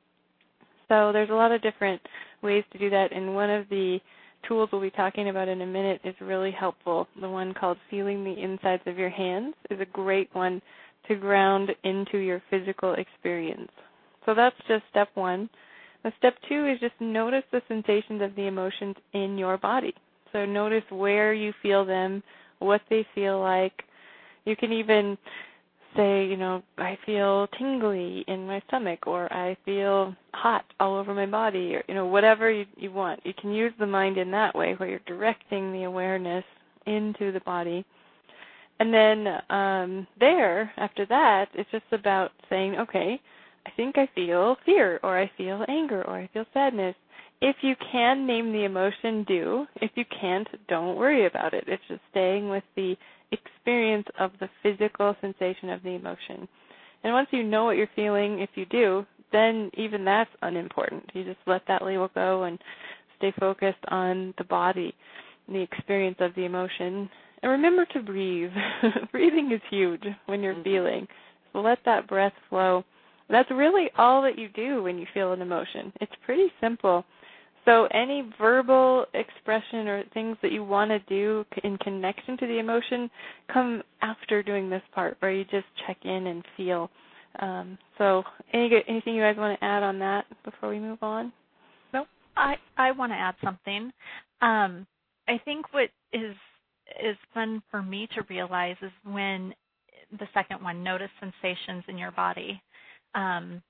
So there's a lot of different ways to do that, and one of the tools we'll be talking about in a minute is really helpful. The one called Feeling the Insides of Your Hands is a great one to ground into your physical experience. So that's just step one. The step two is just notice the sensations of the emotions in your body. So notice where you feel them, what they feel like. You can even say, you know, I feel tingly in my stomach, or I feel hot all over my body, or, you know, whatever you, you want. You can use the mind in that way where you're directing the awareness into the body. And then um, there, after that, it's just about saying, okay, I think I feel fear, or I feel anger, or I feel sadness. If you can name the emotion, do. If you can't, don't worry about it. It's just staying with the experience of the physical sensation of the emotion. And once you know what you're feeling, if you do, then even that's unimportant. You just let that label go and stay focused on the body, the experience of the emotion. And remember to breathe. Breathing is huge when you're mm-hmm. feeling. So let that breath flow. That's really all that you do when you feel an emotion. It's pretty simple. So any verbal expression or things that you want to do in connection to the emotion come after doing this part, where you just check in and feel. Um, so any, anything you guys want to add on that before we move on? No, I, I want to add something. Um, I think what is is fun for me to realize is when the second one, notice sensations in your body. Um,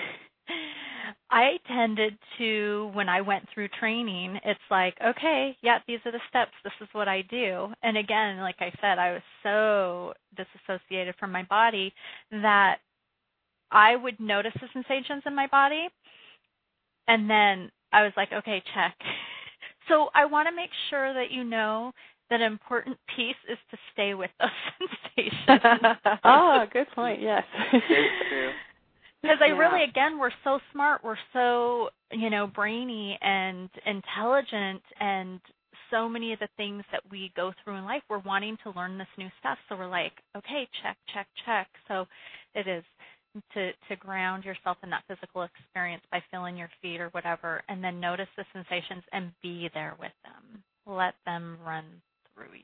I tended to, when I went through training, it's like, okay, yeah, these are the steps. This is what I do. And again, like I said, I was so disassociated from my body that I would notice the sensations in my body, and then I was like, okay, check. So I want to make sure that you know that an important piece is to stay with those sensations. Oh, good point, yes. Very true. Because I yeah. really, again, we're so smart, we're so, you know, brainy and intelligent, and so many of the things that we go through in life, we're wanting to learn this new stuff. So we're like, okay, check, check, check. So it is to, to ground yourself in that physical experience by feeling your feet or whatever, and then notice the sensations and be there with them. Let them run through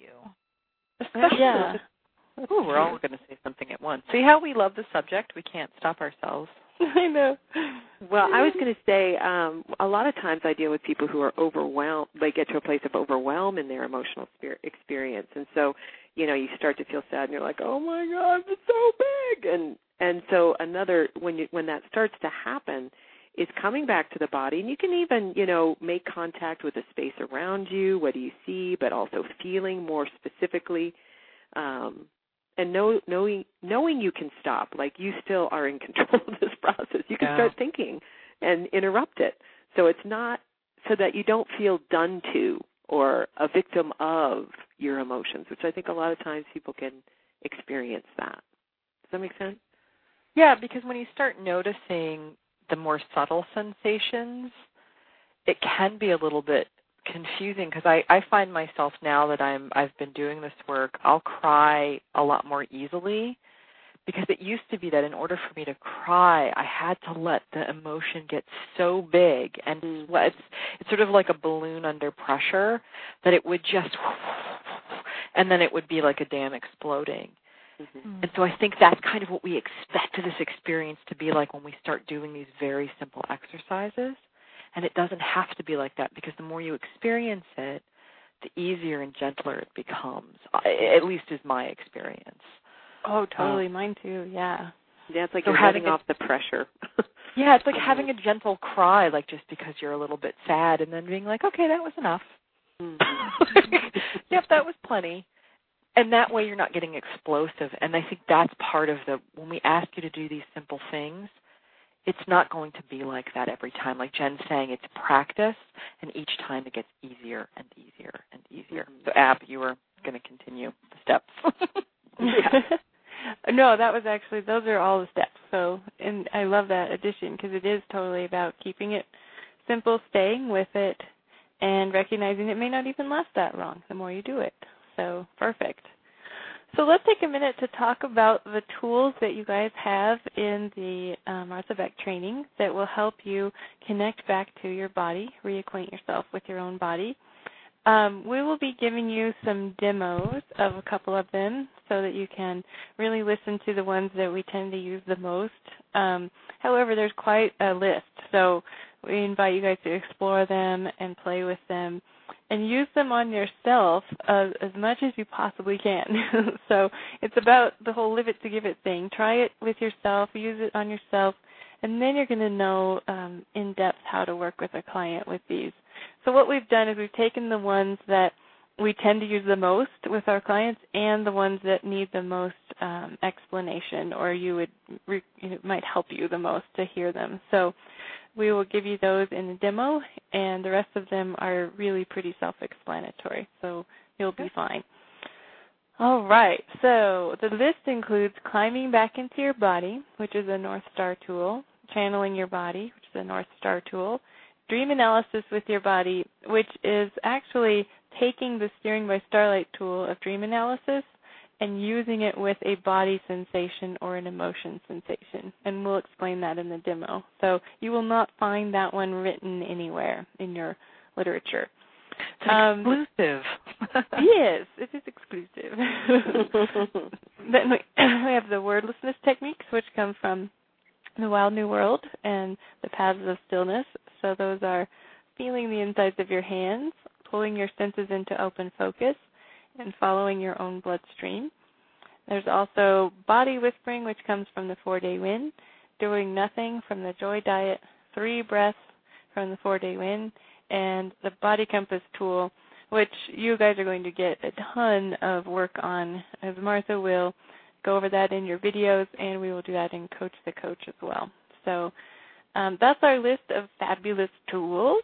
you. Yeah. Ooh, we're all going to say something at once. See how we love the subject? We can't stop ourselves. I know. Well, I was going to say um, a lot of times I deal with people who are overwhelmed. They get to a place of overwhelm in their emotional spirit experience. And so, you know, you start to feel sad and you're like, oh, my God, it's so big. And and so another, when you when that starts to happen, is coming back to the body. And you can even, you know, make contact with the space around you. What do you see? But also feeling more specifically. Um And know, knowing knowing you can stop, like you still are in control of this process. You can yeah. start thinking and interrupt it. So it's not so that you don't feel done to or a victim of your emotions, which I think a lot of times people can experience that. Does that make sense? Yeah, because when you start noticing the more subtle sensations, it can be a little bit confusing, because I, I find myself now that I'm I've been doing this work, I'll cry a lot more easily, because it used to be that in order for me to cry, I had to let the emotion get so big, and it's, it's sort of like a balloon under pressure, that it would just, and then it would be like a dam exploding. Mm-hmm. And so I think that's kind of what we expect this experience to be like when we start doing these very simple exercises. And it doesn't have to be like that, because the more you experience it, the easier and gentler it becomes. At least is my experience. Oh, totally. Um, Mine too, yeah. Yeah, it's like so you're having letting a, off the pressure. Yeah, it's like having a gentle cry, like just because you're a little bit sad, and then being like, okay, that was enough. Mm-hmm. Yep, that was plenty. And that way you're not getting explosive. And I think that's part of the, when we ask you to do these simple things, it's not going to be like that every time. Like Jen's saying, it's practice, and each time it gets easier and easier and easier. Mm-hmm. So, Ab, you were going to continue the steps. Yeah. No, that was actually, those are all the steps. So, and I love that addition, because it is totally about keeping it simple, staying with it, and recognizing it may not even last that long the more you do it. So, perfect. So let's take a minute to talk about the tools that you guys have in the um, Martha Beck training that will help you connect back to your body, reacquaint yourself with your own body. Um, we will be giving you some demos of a couple of them so that you can really listen to the ones that we tend to use the most. Um, however, there's quite a list, so we invite you guys to explore them and play with them and use them on yourself uh, as much as you possibly can. So it's about the whole live it to give it thing. Try it with yourself, use it on yourself, and then you're going to know um, in depth how to work with a client with these. So what we've done is we've taken the ones that we tend to use the most with our clients and the ones that need the most um, explanation, or you would re- it might help you the most to hear them. So we will give you those in the demo, and the rest of them are really pretty self-explanatory, so you'll be fine. All right, so the list includes climbing back into your body, which is a North Star tool, channeling your body, which is a North Star tool, dream analysis with your body, which is actually taking the Steering by Starlight tool of dream analysis and using it with a body sensation or an emotion sensation. And we'll explain that in the demo. So you will not find that one written anywhere in your literature. It's um, exclusive. Yes, it is exclusive. Then we, we have the wordlessness techniques, which come from the Wild New World and the Paths of Stillness. So those are feeling the insides of your hands, pulling your senses into open focus, and following your own bloodstream. There's also body whispering, which comes from the four-day wind, doing nothing from the Joy Diet, three breaths from the four-day wind, and the body compass tool, which you guys are going to get a ton of work on, as Martha will go over that in your videos, and we will do that in Coach the Coach as well. So um, that's our list of fabulous tools.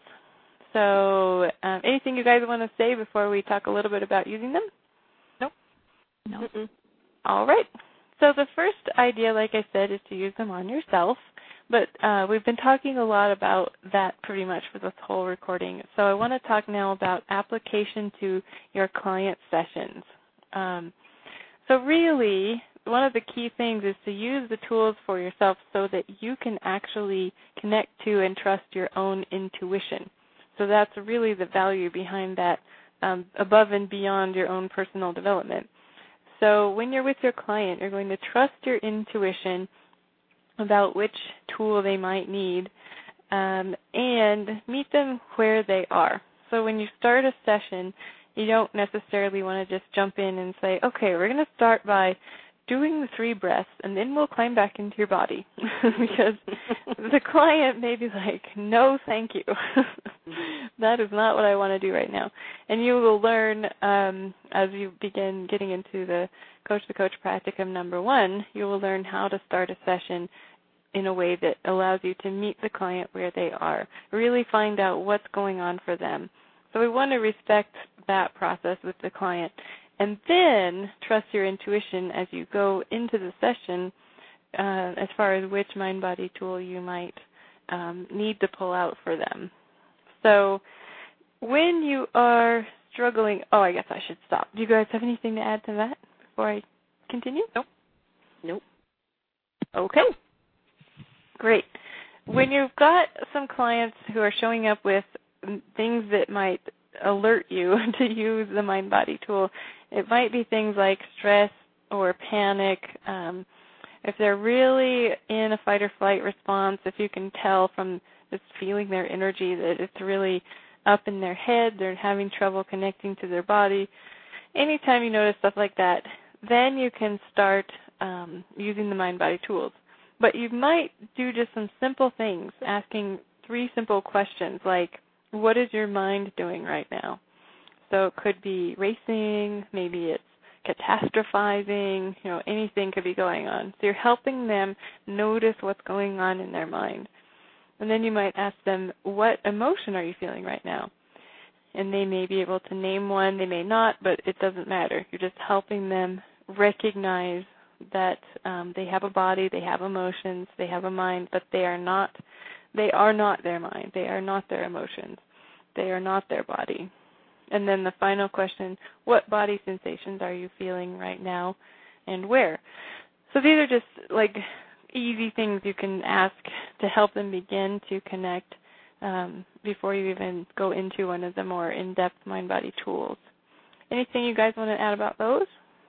So um, anything you guys want to say before we talk a little bit about using them? Nope. No. Mm-mm. All right. So the first idea, like I said, is to use them on yourself. But uh, we've been talking a lot about that pretty much for this whole recording. So I want to talk now about application to your client sessions. Um, so really, one of the key things is to use the tools for yourself so that you can actually connect to and trust your own intuition. So that's really the value behind that, um, above and beyond your own personal development. So when you're with your client, you're going to trust your intuition about which tool they might need, um, and meet them where they are. So when you start a session, you don't necessarily want to just jump in and say, okay, we're going to start by doing the three breaths, and then we'll climb back into your body. Because the client may be like, no, thank you. That is not what I want to do right now. And you will learn, um, as you begin getting into the Coach the Coach practicum number one, you will learn how to start a session in a way that allows you to meet the client where they are, really find out what's going on for them. So we want to respect that process with the client. And then trust your intuition as you go into the session uh, as far as which mind-body tool you might um, need to pull out for them. So when you are struggling, oh, I guess I should stop. Do you guys have anything to add to that before I continue? Nope. Nope. Okay. Great. When you've got some clients who are showing up with things that might alert you to use the mind-body tool, it might be things like stress or panic. Um, if they're really in a fight or flight response, if you can tell from just feeling their energy, that it's really up in their head, they're having trouble connecting to their body. Anytime you notice stuff like that, then you can start um, using the mind-body tools. But you might do just some simple things, asking three simple questions like, what is your mind doing right now? So it could be racing, maybe it's catastrophizing, you know, anything could be going on. So you're helping them notice what's going on in their mind. And then you might ask them, what emotion are you feeling right now? And they may be able to name one, they may not, but it doesn't matter. You're just helping them recognize that um, they have a body, they have emotions, they have a mind, but they are not they are not their mind. They are not their emotions. They are not their body. And then the final question, what body sensations are you feeling right now and where? So these are just like easy things you can ask to help them begin to connect um, before you even go into one of the more in-depth mind-body tools. Anything you guys want to add about those?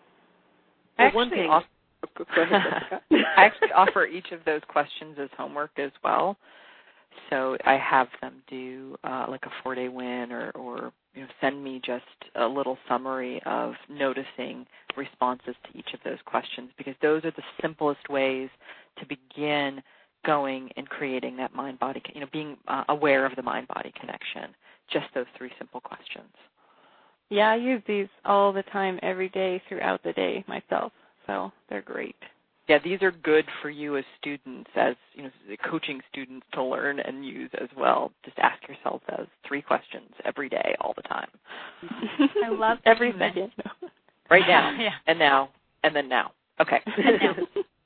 I actually, one thing. Offer, go ahead, I actually offer each of those questions as homework as well. So I have them do uh, like a four-day win or, or you know, send me just a little summary of noticing responses to each of those questions, because those are the simplest ways to begin going and creating that mind-body, you know, being uh, aware of the mind-body connection, just those three simple questions. Yeah, I use these all the time, every day, throughout the day myself, so they're great. Yeah, these are good for you as students, as you know, coaching students to learn and use as well. Just ask yourself those three questions every day, all the time. I love every second. Right now, yeah. and now, and then now. Okay. And now.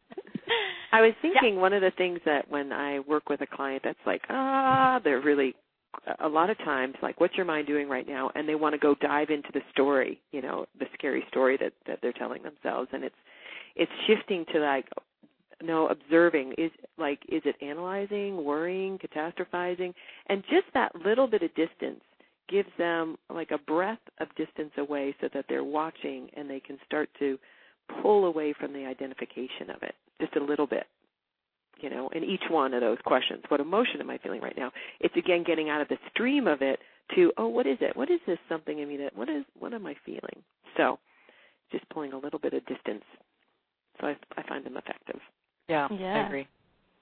I was thinking yeah. one of the things that when I work with a client that's like, ah, they're really, a lot of times, like, what's your mind doing right now? And they want to go dive into the story, you know, the scary story that, that they're telling themselves. And it's, it's shifting to like, no, observing. Is like, is it analyzing, worrying, catastrophizing? And just that little bit of distance gives them like a breath of distance away so that they're watching and they can start to pull away from the identification of it just a little bit, you know, in each one of those questions. What emotion am I feeling right now? It's, again, getting out of the stream of it to, oh, what is it? What is this something in me that, what is, what am I feeling? So just pulling a little bit of distance. So I, I find them effective. Yeah, yeah, I agree.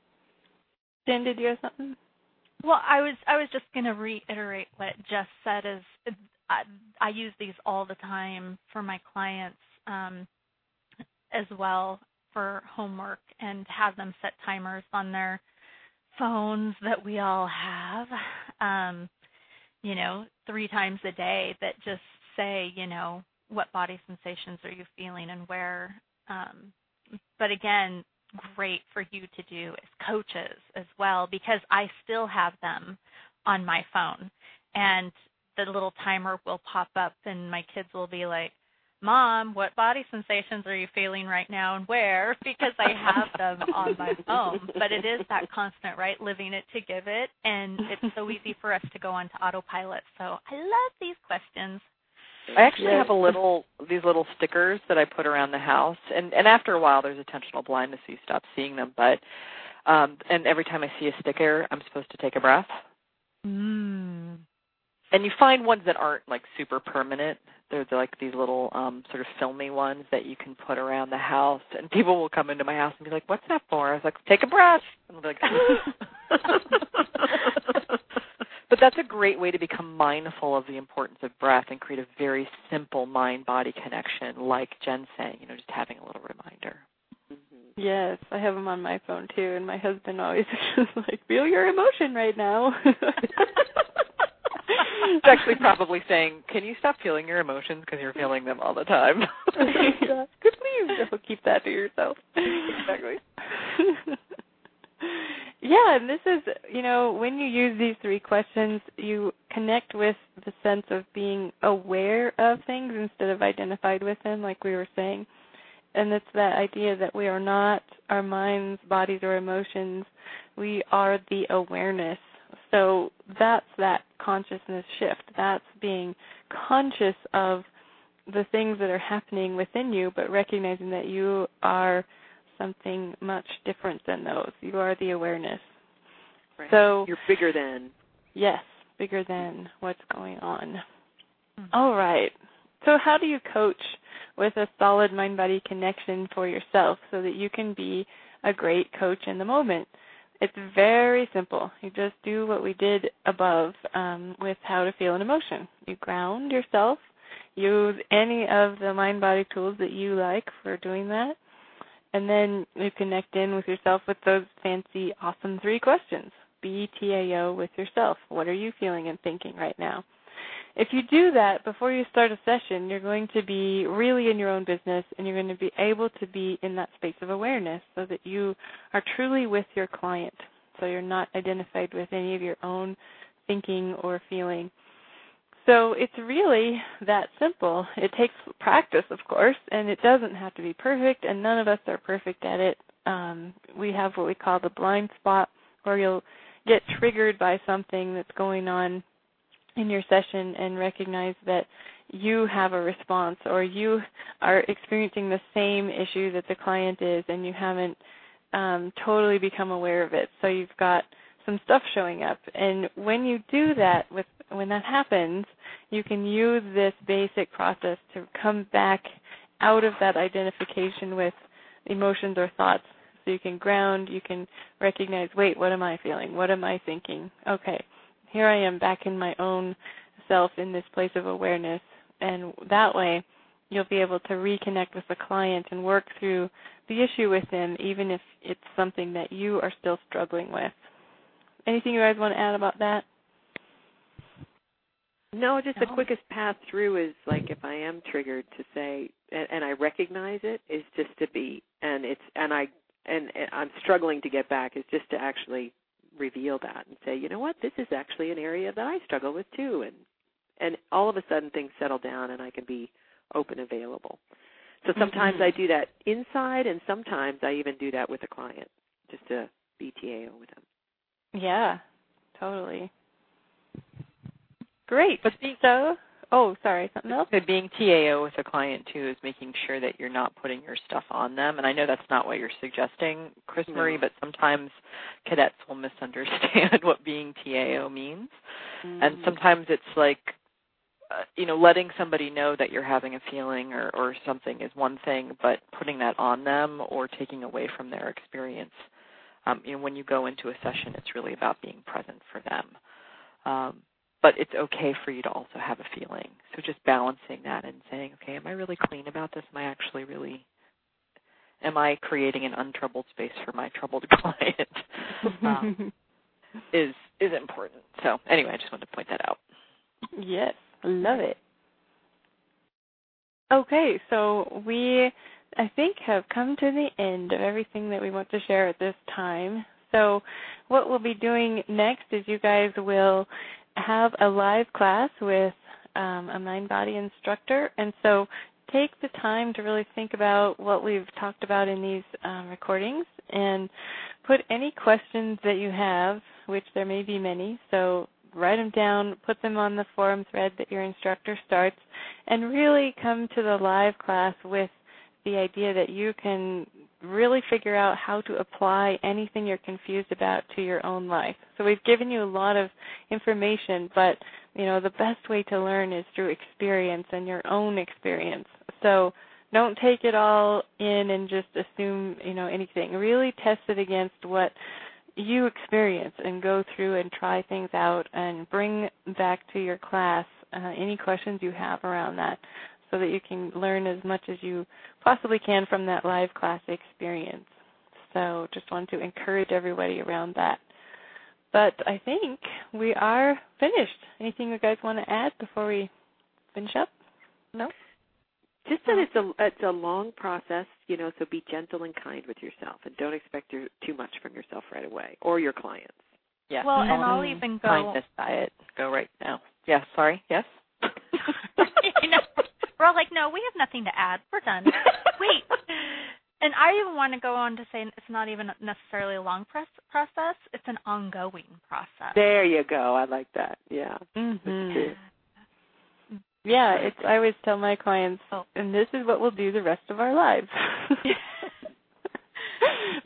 Jen, did you have something? Well, I was I was just going to reiterate what Jess said. Is I, I use these all the time for my clients um, as well for homework, and have them set timers on their phones that we all have, um, you know, three times a day that just say, you know, what body sensations are you feeling and where. Um, but again, great for you to do as coaches as well, because I still have them on my phone, and the little timer will pop up and my kids will be like, Mom, what body sensations are you feeling right now and where? Because I have them on my phone. But it is that constant, right, living it to give it, and it's so easy for us to go onto autopilot. So I love these questions. I actually have a little, these little stickers that I put around the house, and, and after a while there's attentional blindness, so you stop seeing them, but, um, and every time I see a sticker, I'm supposed to take a breath. Mm. And you find ones that aren't, like, super permanent. They're, they're like these little um, sort of filmy ones that you can put around the house, and people will come into my house and be like, what's that for? I was like, take a breath. And I'll be like, but that's a great way to become mindful of the importance of breath and create a very simple mind-body connection, like Jen's saying, you know, just having a little reminder. Mm-hmm. Yes, I have them on my phone too, and my husband always is like, feel your emotion right now. It's actually probably saying, can you stop feeling your emotions because you're feeling them all the time? Yeah. Good for you. Don't keep that to yourself. Exactly. Yeah, and this is, you know, when you use these three questions, you connect with the sense of being aware of things instead of identified with them, like we were saying. And it's that idea that we are not our minds, bodies, or emotions. We are the awareness. So that's that consciousness shift. That's being conscious of the things that are happening within you, but recognizing that you are something much different than those. You are the awareness. Right. So you're bigger than. Yes, bigger than what's going on. Mm-hmm. All right. So how do you coach with a solid mind-body connection for yourself so that you can be a great coach in the moment? It's very simple. You just do what we did above um, with how to feel an emotion. You ground yourself. Use any of the mind-body tools that you like for doing that. And then you connect in with yourself with those fancy, awesome three questions. B T A O with yourself. What are you feeling and thinking right now? If you do that before you start a session, you're going to be really in your own business, and you're going to be able to be in that space of awareness so that you are truly with your client, so you're not identified with any of your own thinking or feeling. So it's really that simple. It takes practice, of course, and it doesn't have to be perfect, and none of us are perfect at it. Um, we have what we call the blind spot, where you'll get triggered by something that's going on in your session and recognize that you have a response, or you are experiencing the same issue that the client is, and you haven't um, totally become aware of it. So you've got some stuff showing up. And when you do that, with when that happens, you can use this basic process to come back out of that identification with emotions or thoughts. So you can ground, you can recognize, wait, what am I feeling? What am I thinking? Okay, here I am back in my own self in this place of awareness. And that way you'll be able to reconnect with the client and work through the issue with them, even if it's something that you are still struggling with. Anything you guys want to add about that? No, just no. the quickest path through is, like, if I am triggered, to say, and, and I recognize it, is just to be, and it's, and I, and, and I'm struggling to get back, is just to actually reveal that and say, you know what, this is actually an area that I struggle with too, and and all of a sudden things settle down and I can be open, available. So sometimes mm-hmm. I do that inside, and sometimes I even do that with a client, just to B T A O with them. Yeah, totally. Great. But so, oh, sorry, something else? So being T A O with a client, too, is making sure that you're not putting your stuff on them. And I know that's not what you're suggesting, Chris Marie, no. but sometimes cadets will misunderstand what being T A O means. Mm-hmm. And sometimes it's like, uh, you know, letting somebody know that you're having a feeling or, or something is one thing, but putting that on them or taking away from their experience. Um, you know, when you go into a session, it's really about being present for them. Um, but it's okay for you to also have a feeling. So just balancing that and saying, okay, am I really clean about this? Am I actually really, am I creating an untroubled space for my troubled client? um, is is important. So anyway, I just wanted to point that out. Yes, love it. Okay, so we, I think, have come to the end of everything that we want to share at this time. So what we'll be doing next is you guys will have a live class with um, a mind-body instructor. And so take the time to really think about what we've talked about in these um, recordings and put any questions that you have, which there may be many. So write them down, put them on the forum thread that your instructor starts, and really come to the live class with the idea that you can really figure out how to apply anything you're confused about to your own life. So we've given you a lot of information, but you know the best way to learn is through experience and your own experience. So don't take it all in and just assume you know anything. Really test it against what you experience and go through and try things out and bring back to your class uh, any questions you have around that, so that you can learn as much as you possibly can from that live class experience. So just want to encourage everybody around that. But I think we are finished. Anything you guys want to add before we finish up? No? Just that it's a it's a long process, you know, so be gentle and kind with yourself and don't expect too much from yourself right away or your clients. Yeah. Well, and I'll even go... Kindness diet. Go right now. Yeah, sorry. Yes? you know, we're all like, no, we have nothing to add. We're done. Wait. And I even want to go on to say it's not even necessarily a long press process. It's an ongoing process. There you go. I like that. Yeah. Mm-hmm. Yeah, it's. I always tell my clients, and this is what we'll do the rest of our lives.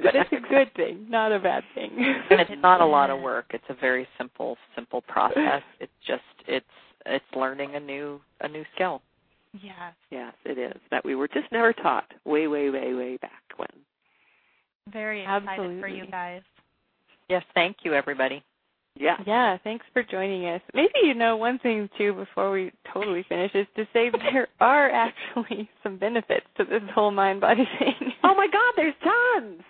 But it's a good thing, not a bad thing. And it's not a lot of work. It's a very simple, simple process. It's just it's it's learning a new a new skill. Yes. Yes, it is. That we were just never taught way, way, way, way back when. Very excited Absolutely. for you guys. Yes, thank you, everybody. Yeah. Yeah, thanks for joining us. Maybe, you know, one thing, too, before we totally finish is to say there are actually some benefits to this whole mind-body thing. Oh, my God, there's tons.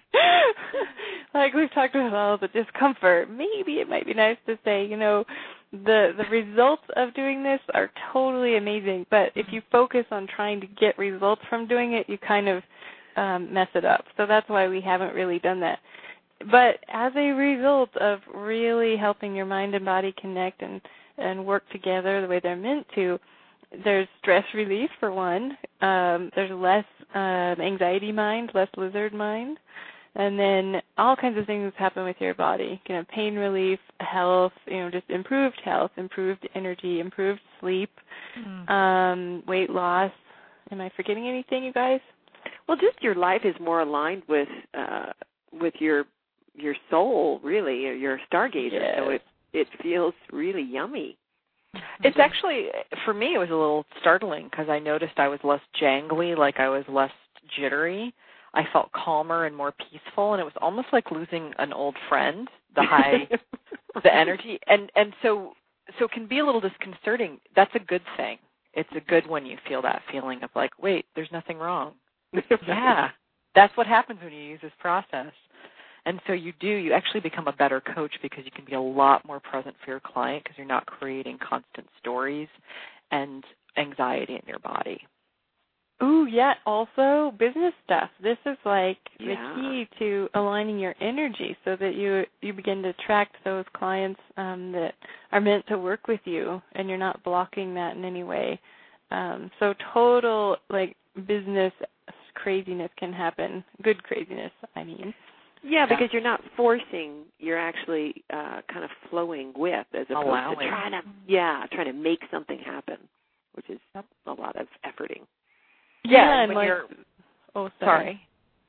Like we've talked about all the discomfort. Maybe it might be nice to say, you know, the the results of doing this are totally amazing, but if you focus on trying to get results from doing it, you kind of um, mess it up. So that's why we haven't really done that. But as a result of really helping your mind and body connect and, and work together the way they're meant to, there's stress relief for one. Um, there's less um, anxiety mind, less lizard mind. And then all kinds of things happen with your body. You know, pain relief, health, you know, just improved health, improved energy, improved sleep, mm. um, weight loss. Am I forgetting anything, you guys? Well, just your life is more aligned with uh, with your your soul, really. You're a stargazer, yes. so it it feels really yummy. It's actually, for me, it was a little startling because I noticed I was less jangly, like I was less jittery. I felt calmer and more peaceful, and it was almost like losing an old friend, the high, the energy. And, and so so it can be a little disconcerting. That's a good thing. It's a good when you feel that feeling of like, wait, there's nothing wrong. Yeah, that's what happens when you use this process. And so you do, you actually become a better coach because you can be a lot more present for your client because you're not creating constant stories and anxiety in your body. Ooh, yeah, also business stuff. This is like yeah. the key to aligning your energy so that you you begin to attract those clients um, that are meant to work with you and you're not blocking that in any way. Um, so total, like, business craziness can happen. Good craziness, I mean. Yeah, because you're not forcing, you're actually uh, kind of flowing with as opposed Allowing. to trying to, yeah, trying to make something happen, which is a lot of efforting. Yeah, yeah and when like, you're, oh, sorry. sorry.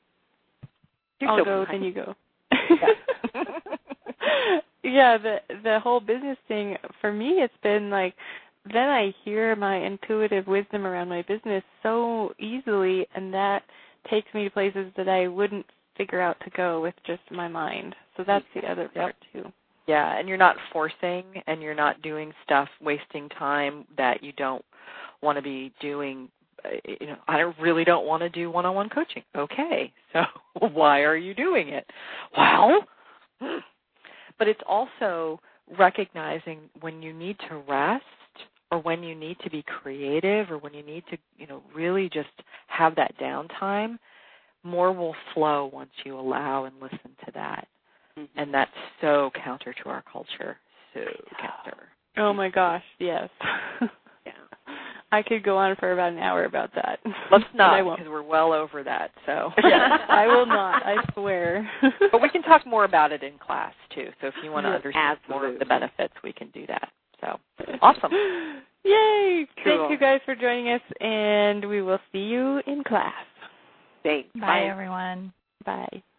You're I'll so go, fine. then you go. Yeah. yeah, the the whole business thing, for me, it's been like, then I hear my intuitive wisdom around my business so easily, and that takes me to places that I wouldn't figure out to go with just my mind. So that's the other part, too. Yeah, and you're not forcing, and you're not doing stuff, wasting time that you don't want to be doing. You know, I really don't want to do one-on-one coaching. Okay, so why are you doing it? Well, but it's also recognizing when you need to rest or when you need to be creative or when you need to, you know, really just have that downtime. More will flow once you allow and listen to that. Mm-hmm. And that's so counter to our culture. So counter. Oh, my gosh, yes. Yeah. I could go on for about an hour about that. Let's not, because we're well over that. So yeah, I will not, I swear. But we can talk more about it in class, too. So if you want to yes, understand absolutely. more of the benefits, we can do that. So awesome. Yay. Cool. Thank you guys for joining us, and we will see you in class. Thanks. Bye, Bye. everyone. Bye.